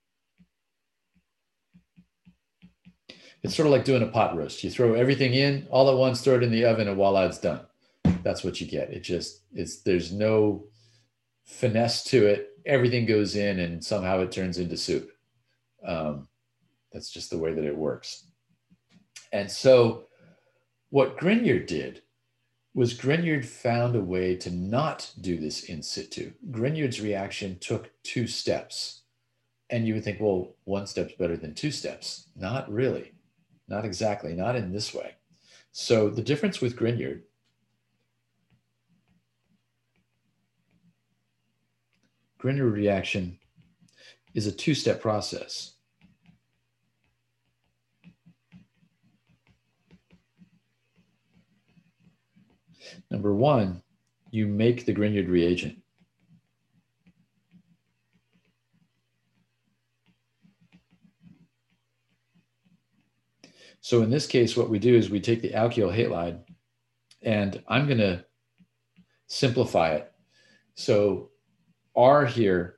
It's sort of like doing a pot roast. You throw everything in all at once, throw it in the oven, and voila, it's done. That's what you get. There's no finesse to it. Everything goes in and somehow it turns into soup. That's just the way that it works. And so what Grignard did was Grignard found a way to not do this in situ. Grignard's reaction took 2 steps. And you would think, well, 1 step's better than 2 steps. Not really. Not exactly, not in this way. So the difference with Grignard reaction is a 2-step process. Number 1, you make the Grignard reagent. So in this case, what we do is we take the alkyl halide, and I'm going to simplify it. So R here,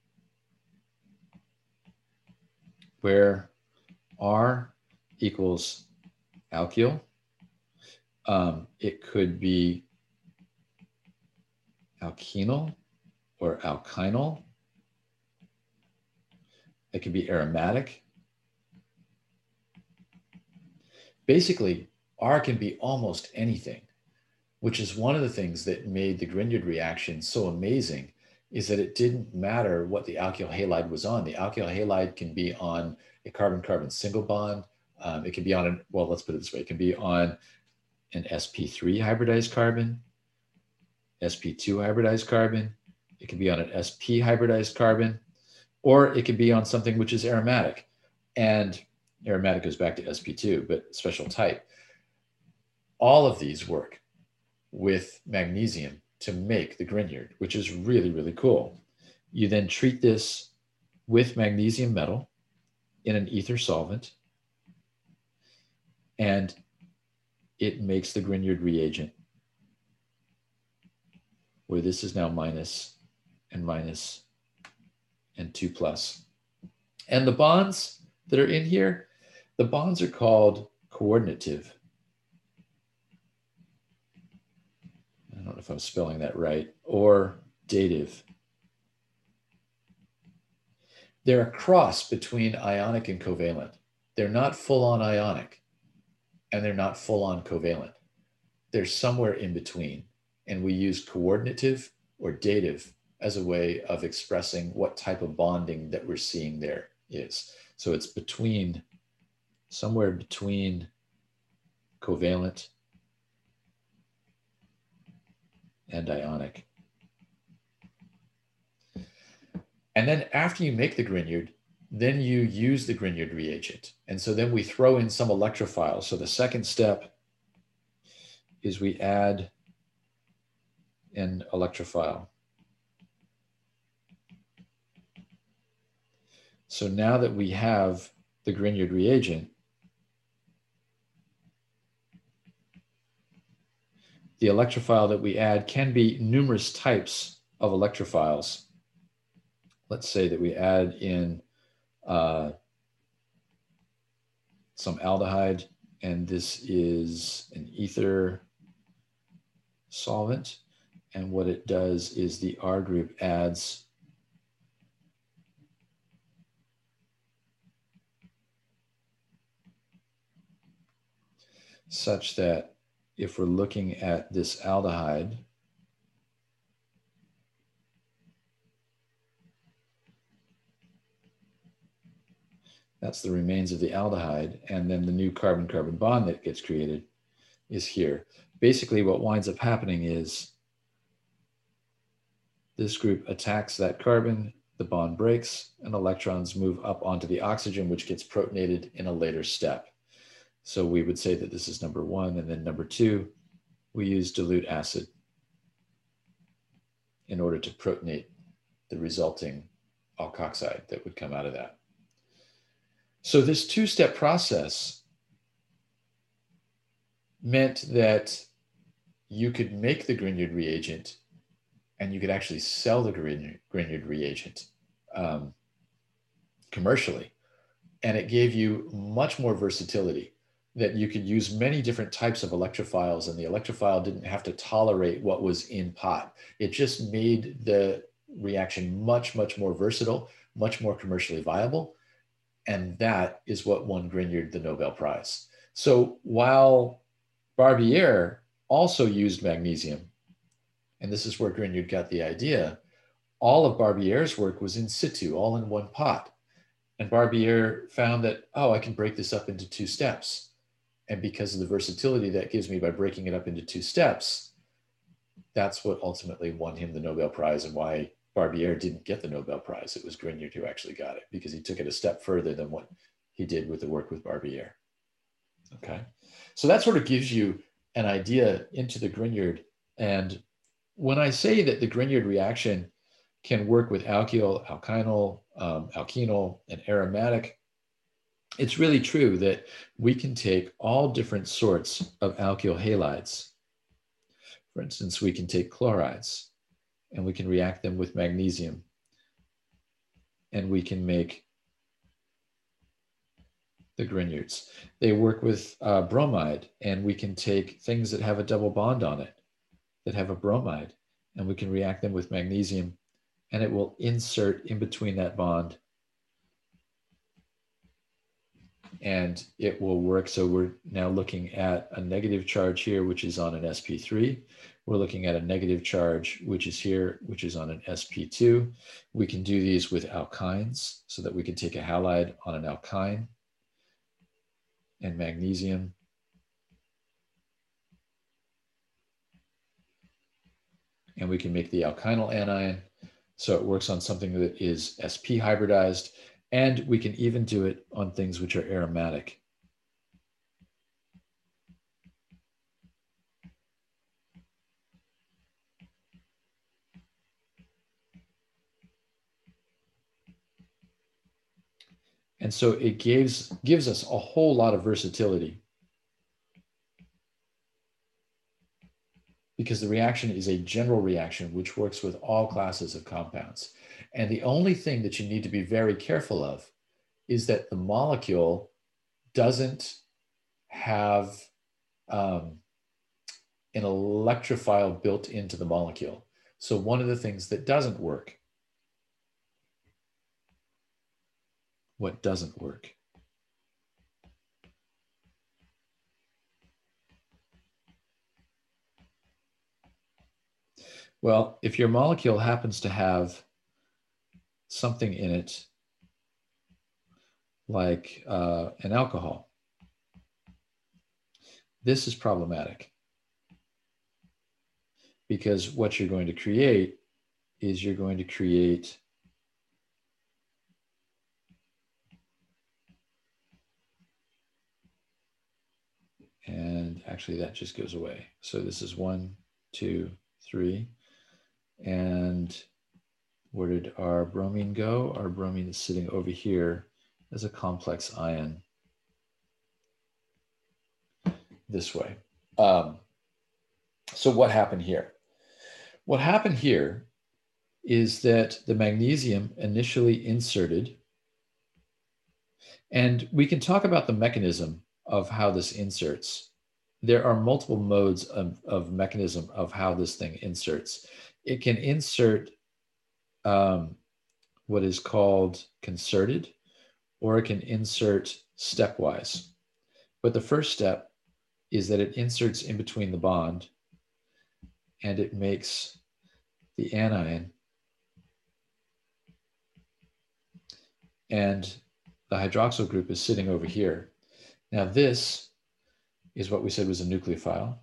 where R equals alkyl, it could be alkenyl or alkynyl. It could be aromatic. Basically, R can be almost anything, which is one of the things that made the Grignard reaction so amazing, is that it didn't matter what the alkyl halide was on. The alkyl halide can be on a carbon-carbon single bond. It can be on, well, let's put it this way. It can be on an sp3 hybridized carbon, sp2 hybridized carbon. It can be on an sp hybridized carbon, or it can be on something which is aromatic. And aromatic goes back to sp2, but special type. All of these work with magnesium to make the Grignard, which is really, really cool. You then treat this with magnesium metal in an ether solvent, and it makes the Grignard reagent, where this is now minus and 2 plus. And the bonds that are in here, the bonds are called coordinative. I don't know if I'm spelling that right, or dative. They're a cross between ionic and covalent. They're not full-on ionic, and they're not full-on covalent. They're somewhere in between. And we use coordinative or dative as a way of expressing what type of bonding that we're seeing there is. So it's between, somewhere between covalent and ionic. And then after you make the Grignard, then you use the Grignard reagent. And so then we throw in some electrophiles. So the second step is we add an electrophile. So now that we have the Grignard reagent, the electrophile that we add can be numerous types of electrophiles. Let's say that we add in some aldehyde, and this is an ether solvent. And what it does is the R group adds such that if we're looking at this aldehyde, that's the remains of the aldehyde, and then the new carbon-carbon bond that gets created is here. Basically, what winds up happening is this group attacks that carbon, the bond breaks, and electrons move up onto the oxygen, which gets protonated in a later step. So we would say that this is number 1, and then number 2, we use dilute acid in order to protonate the resulting alkoxide that would come out of that. So this 2-step process meant that you could make the Grignard reagent and you could actually sell the Grignard reagent commercially. And it gave you much more versatility, that you could use many different types of electrophiles, and the electrophile didn't have to tolerate what was in pot. It just made the reaction much, much more versatile, much more commercially viable. And that is what won Grignard the Nobel Prize. So while Barbier also used magnesium, and this is where Grignard got the idea, all of Barbier's work was in situ, all in one pot. And Barbier found that, oh, I can break this up into 2 steps. And because of the versatility that gives me by breaking it up into 2 steps, that's what ultimately won him the Nobel Prize, and why Barbier didn't get the Nobel Prize. It was Grignard who actually got it, because he took it a step further than what he did with the work with Barbier. Okay, so that sort of gives you an idea into the Grignard. And when I say that the Grignard reaction can work with alkyl, alkynyl, alkenyl, and aromatic, it's really true that we can take all different sorts of alkyl halides. For instance, we can take chlorides and we can react them with magnesium, and we can make the Grignards. They work with bromide, and we can take things that have a double bond on it, that have a bromide, and we can react them with magnesium, and it will insert in between that bond, and it will work. So we're now looking at a negative charge here, which is on an sp3. We're looking at a negative charge, which is here, which is on an sp2. We can do these with alkynes, so that we can take a halide on an alkyne and magnesium. And we can make the alkynyl anion. So it works on something that is sp hybridized. And we can even do it on things which are aromatic. And so it gives us a whole lot of versatility. because the reaction is a general reaction which works with all classes of compounds. And the only thing that you need to be very careful of is that the molecule doesn't have an electrophile built into the molecule. So one of the things that doesn't work, what doesn't work? Well, if your molecule happens to have something in it like an alcohol, this is problematic, because what you're going to create is you're going to create and actually that just goes away. So this is 1, 2, 3. And where did our bromine go? Our bromine is sitting over here as a complex ion this way. So what happened here? What happened here is that the magnesium initially inserted, and we can talk about the mechanism of how this inserts. There are multiple modes of mechanism of how this thing inserts. It can insert what is called concerted, or it can insert stepwise. But the first step is that it inserts in between the bond and it makes the anion, and the hydroxyl group is sitting over here. Now this is what we said was a nucleophile.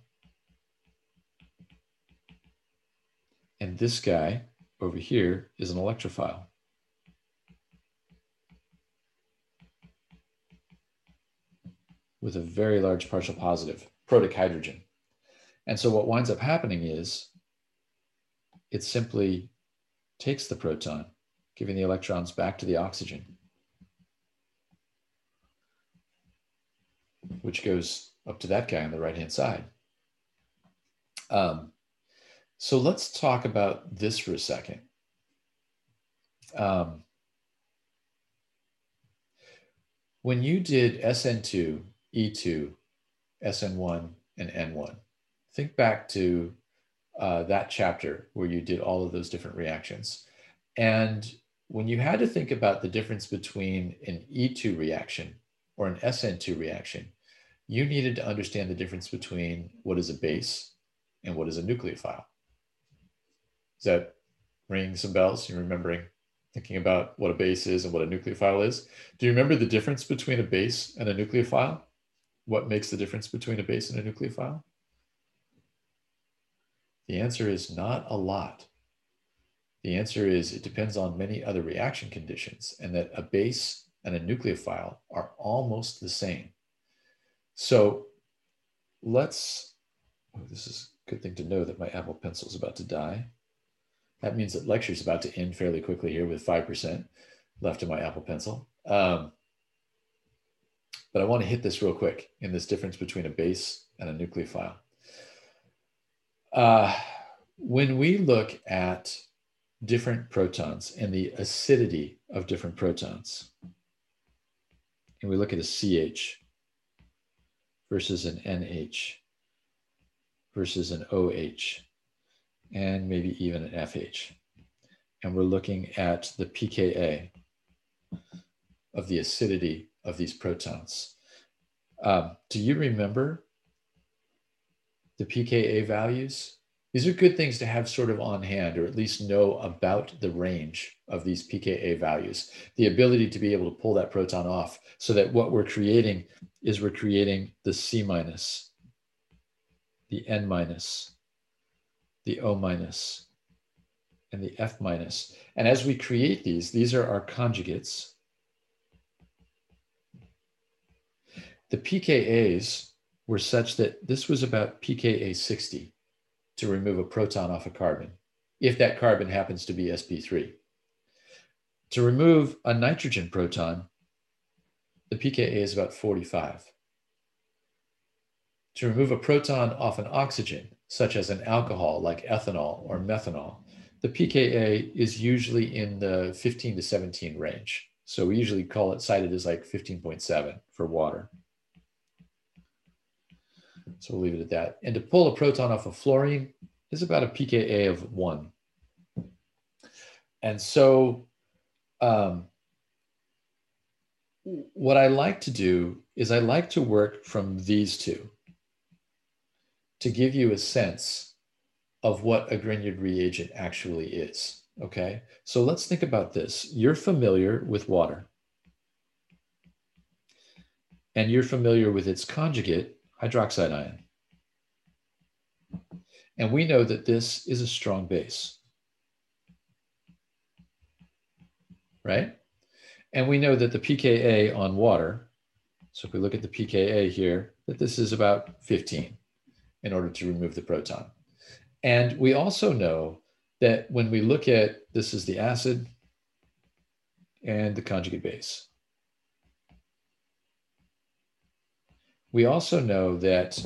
And this guy over here is an electrophile. With a very large partial positive, protic hydrogen. And so what winds up happening is it simply takes the proton, giving the electrons back to the oxygen, which goes up to that guy on the right-hand side. So let's talk about this for a second. When you did SN2, E2, SN1, and N1, think back to that chapter where you did all of those different reactions. And when you had to think about the difference between an E2 reaction or an SN2 reaction, you needed to understand the difference between what is a base and what is a nucleophile. Is that ringing some bells? You're remembering thinking about what a base is and what a nucleophile is? Do you remember the difference between a base and a nucleophile? What makes the difference between a base and a nucleophile? The answer is not a lot. The answer is it depends on many other reaction conditions, and that a base and a nucleophile are almost the same. So let's, this is a good thing to know that my Apple Pencil is about to die. That means that lecture is about to end fairly quickly here with 5% left in my Apple Pencil. But I want to hit this real quick in this difference between a base and a nucleophile. When we look at different protons and the acidity of different protons, and we look at a CH versus an NH versus an OH, and maybe even an FH. And we're looking at the pKa of the acidity of these protons. Do you remember the pKa values? These are good things to have sort of on hand, or at least know about the range of these pKa values. The ability to be able to pull that proton off so that what we're creating is we're creating the C minus, the N minus, the O minus, and the F minus. And as we create these are our conjugates. The pKa's were such that this was about pKa 60 to remove a proton off a carbon, if that carbon happens to be sp3. To remove a nitrogen proton, the pKa is about 45. To remove a proton off an oxygen, such as an alcohol like ethanol or methanol, the pKa is usually in the 15 to 17 range. So we usually call it cited as like 15.7 for water. So we'll leave it at that. And to pull a proton off of fluorine is about a pKa of 1. And so what I like to do is I like to work from these two to give you a sense of what a Grignard reagent actually is, okay? So let's think about this. You're familiar with water, and you're familiar with its conjugate, hydroxide ion. And we know that this is a strong base, right? And we know that the pKa on water, so if we look at the pKa here, that this is about 15 in order to remove the proton. And we also know that when we look at, this is the acid and the conjugate base. We also know that,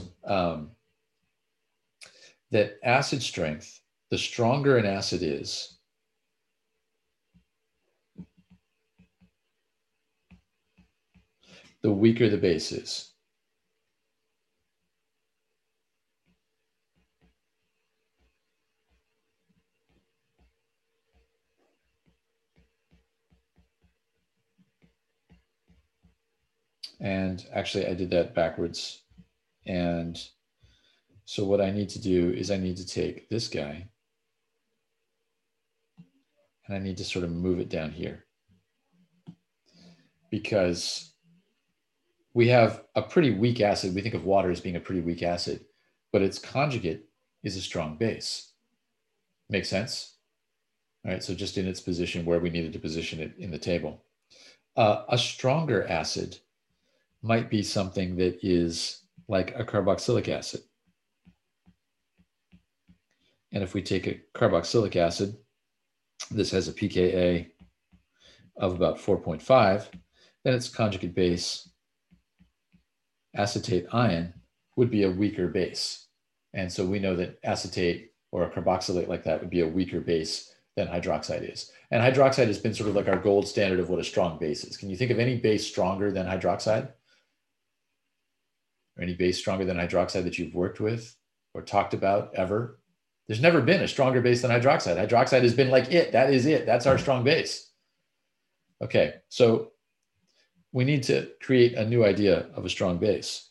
that acid strength, the stronger an acid is, the weaker the base is. And actually I did that backwards. And so what I need to do is I need to take this guy and I need to sort of move it down here, because we have a pretty weak acid. We think of water as being a pretty weak acid, but its conjugate is a strong base. Make sense? All right, so just in its position where we needed to position it in the table. A stronger acid might be something that is like a carboxylic acid. And if we take a carboxylic acid, this has a pKa of about 4.5, then its conjugate base, acetate ion, would be a weaker base. And so we know that acetate or a carboxylate like that would be a weaker base than hydroxide is. And hydroxide has been sort of like our gold standard of what a strong base is. Can you think of any base stronger than hydroxide? Or any base stronger than hydroxide that you've worked with or talked about ever? There's never been a stronger base than hydroxide. Hydroxide has been like it. That is it. That's our strong base. Okay, so we need to create a new idea of a strong base.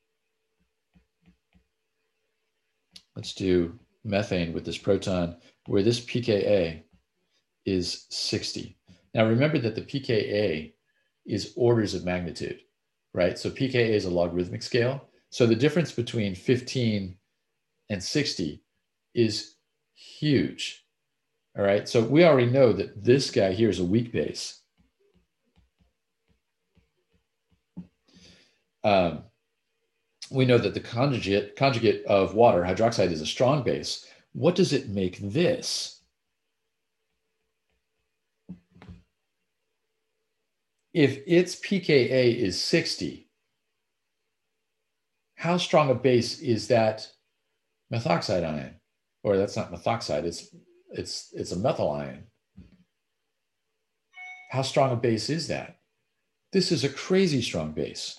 Let's do methane with this proton where this pKa is 60. Now remember that the pKa is orders of magnitude, right? So pKa is a logarithmic scale. So the difference between 15 and 60 is huge, all right? So we already know that this guy here is a weak base. We know that the conjugate of water, hydroxide, is a strong base. What does it make this? If its pKa is 60, how strong a base is that methoxide ion? Or that's not methoxide, it's a methyl ion. How strong a base is that? This is a crazy strong base.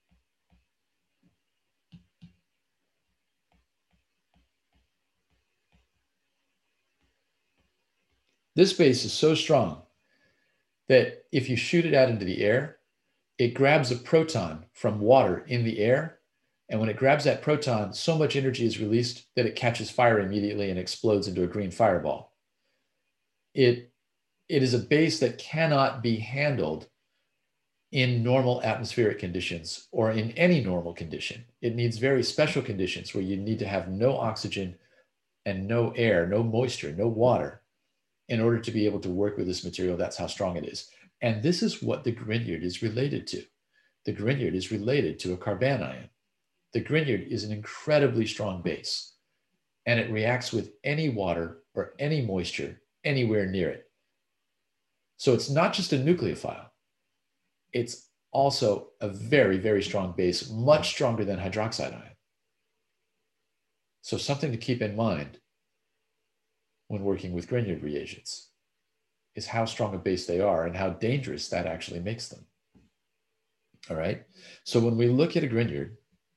This base is so strong that if you shoot it out into the air, it grabs a proton from water in the air. And when it grabs that proton, so much energy is released that it catches fire immediately and explodes into a green fireball. It is a base that cannot be handled in normal atmospheric conditions or in any normal condition. It needs very special conditions where you need to have no oxygen and no air, no moisture, no water, in order to be able to work with this material. That's how strong it is. And this is what the Grignard is related to. The Grignard is related to a carbanion. The Grignard is an incredibly strong base, and it reacts with any water or any moisture anywhere near it. So it's not just a nucleophile. It's also a very, very strong base, much stronger than hydroxide ion. So something to keep in mind when working with Grignard reagents is how strong a base they are and how dangerous that actually makes them. All right. So when we look at a Grignard,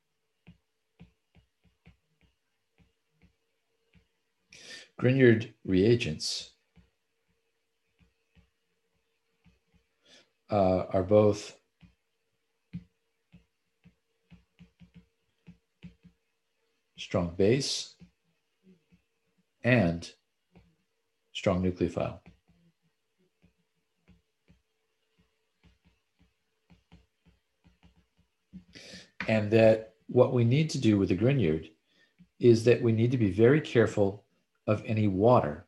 Grignard reagents are both strong base and strong nucleophile. And that what we need to do with the Grignard is that we need to be very careful of any water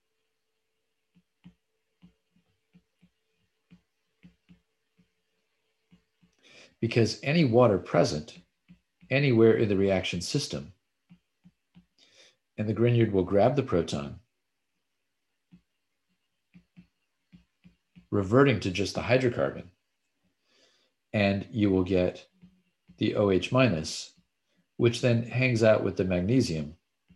because any water present anywhere in the reaction system, and the Grignard will grab the proton, reverting to just the hydrocarbon, and you will get the OH minus, which then hangs out with the magnesium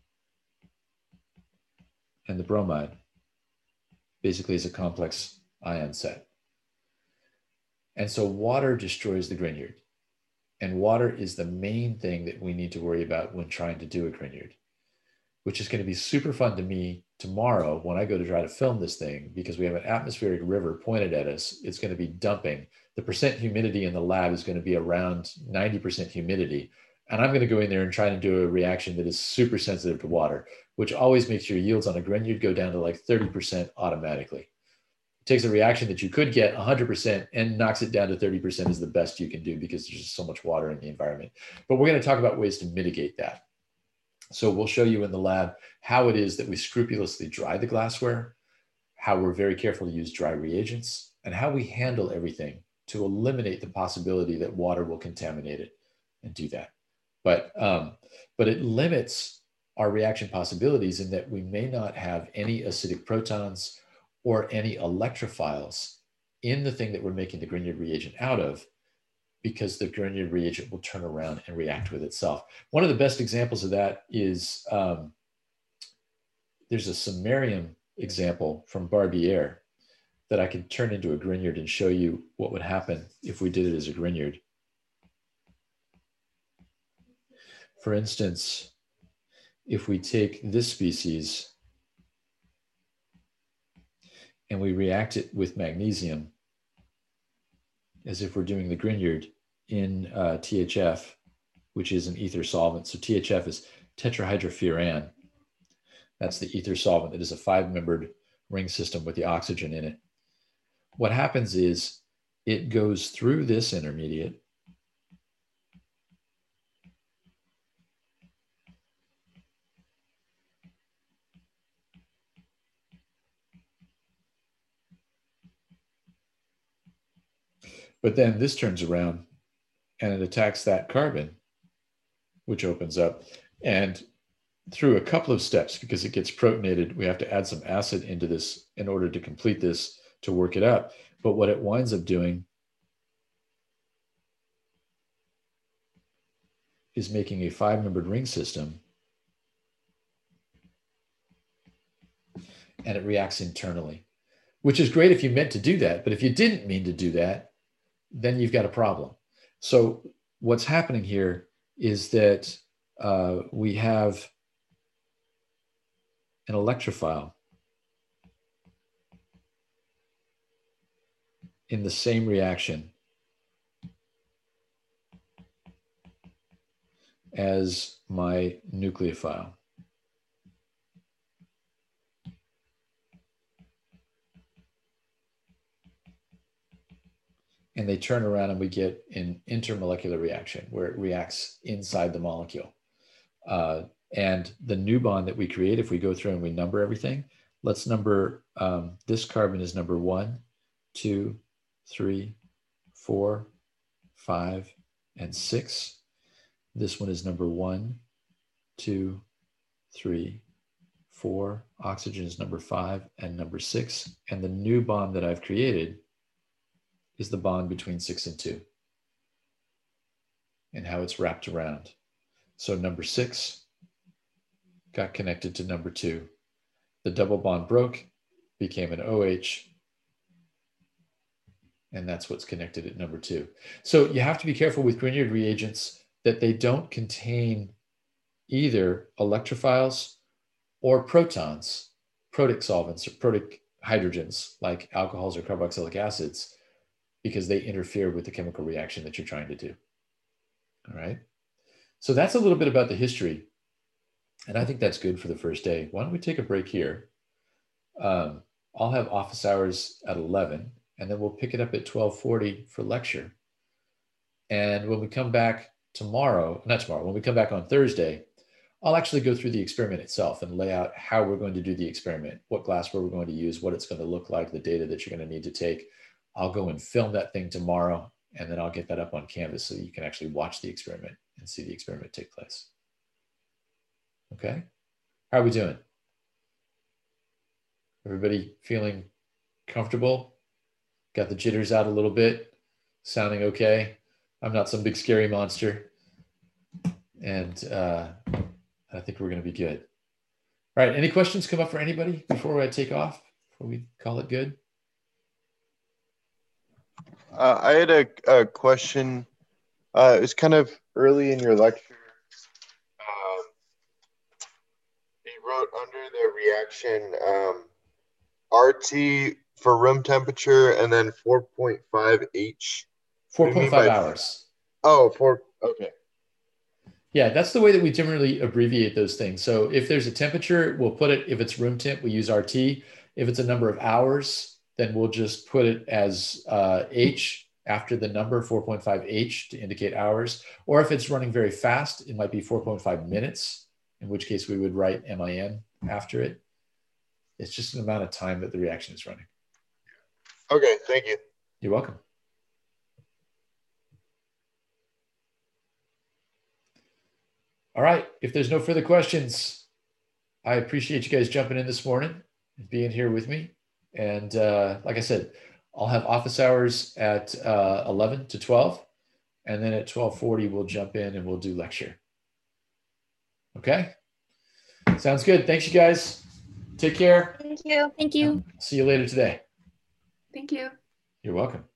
and the bromide, basically as a complex ion set. And so water destroys the Grignard. And water is the main thing that we need to worry about when trying to do a Grignard, which is going to be super fun to me tomorrow when I go to try to film this thing, because we have an atmospheric river pointed at us. It's going to be dumping. The percent humidity in the lab is going to be around 90% humidity. And I'm going to go in there and try to do a reaction that is super sensitive to water, which always makes your yields on a Grignard go down to like 30% automatically. It takes a reaction that you could get 100% and knocks it down to 30% is the best you can do because there's just so much water in the environment. But we're going to talk about ways to mitigate that. So we'll show you in the lab how it is that we scrupulously dry the glassware, how we're very careful to use dry reagents, and how we handle everything to eliminate the possibility that water will contaminate it and do that. But it limits our reaction possibilities in that we may not have any acidic protons or any electrophiles in the thing that we're making the Grignard reagent out of, because the Grignard reagent will turn around and react with itself. One of the best examples of that is there's a samarium example from Barbier that I could turn into a Grignard and show you what would happen if we did it as a Grignard. For instance, if we take this species and we react it with magnesium, as if we're doing the Grignard in THF, which is an ether solvent. So THF is tetrahydrofuran. That's the ether solvent. It is a 5-membered ring system with the oxygen in it. What happens is it goes through this intermediate but then this turns around and it attacks that carbon, which opens up. And through a couple of steps, because it gets protonated, we have to add some acid into this in order to complete this, to work it up. But what it winds up doing is making a 5-membered ring system, and it reacts internally, which is great if you meant to do that. But if you didn't mean to do that, then you've got a problem. So what's happening here is that we have an electrophile in the same reaction as my nucleophile. And they turn around and we get an intermolecular reaction where it reacts inside the molecule. And the new bond that we create, if we go through and we number everything, let's number, this carbon is number 1, 2, 3, 4, 5, and 6. This one is number 1, 2, 3, 4. Oxygen is number 5 and number 6. And the new bond that I've created is the bond between 6 and 2 and how it's wrapped around. So number 6 got connected to number 2. The double bond broke, became an OH, and that's what's connected at number 2. So you have to be careful with Grignard reagents that they don't contain either electrophiles or protons, protic solvents or protic hydrogens like alcohols or carboxylic acids, because they interfere with the chemical reaction that you're trying to do. All right. So that's a little bit about the history. And I think that's good for the first day. Why don't we take a break here? I'll have office hours at 11, and then we'll pick it up at 12:40 for lecture. And when we come back when we come back on Thursday, I'll actually go through the experiment itself and lay out how we're going to do the experiment, what glassware we're going to use, what it's going to look like, the data that you're going to need to take. I'll go and film that thing tomorrow, and then I'll get that up on Canvas so you can actually watch the experiment and see the experiment take place. Okay? How are we doing? Everybody feeling comfortable? Got the jitters out a little bit? Sounding okay? I'm not some big scary monster. And I think we're going to be good. All right, any questions come up for anybody before I take off, before we call it good? I had a question. It was kind of early in your lecture. You wrote under the reaction RT for room temperature and then 4.5 H. 4.5 hours. Oh, okay. Yeah, that's the way that we generally abbreviate those things. So if there's a temperature, we'll put it, if it's room temp, we use RT. If it's a number of hours, then we'll just put it as H after the number 4.5 H to indicate hours. Or if it's running very fast, it might be 4.5 minutes, in which case we would write MIN after it. It's just an amount of time that the reaction is running. Okay, thank you. You're welcome. All right, if there's no further questions, I appreciate you guys jumping in this morning and being here with me. And like I said, I'll have office hours at 11 to 12. And then at 12:40, we'll jump in and we'll do lecture. Okay? Sounds good. Thanks, you guys. Take care. Thank you. Thank you. See you later today. Thank you. You're welcome.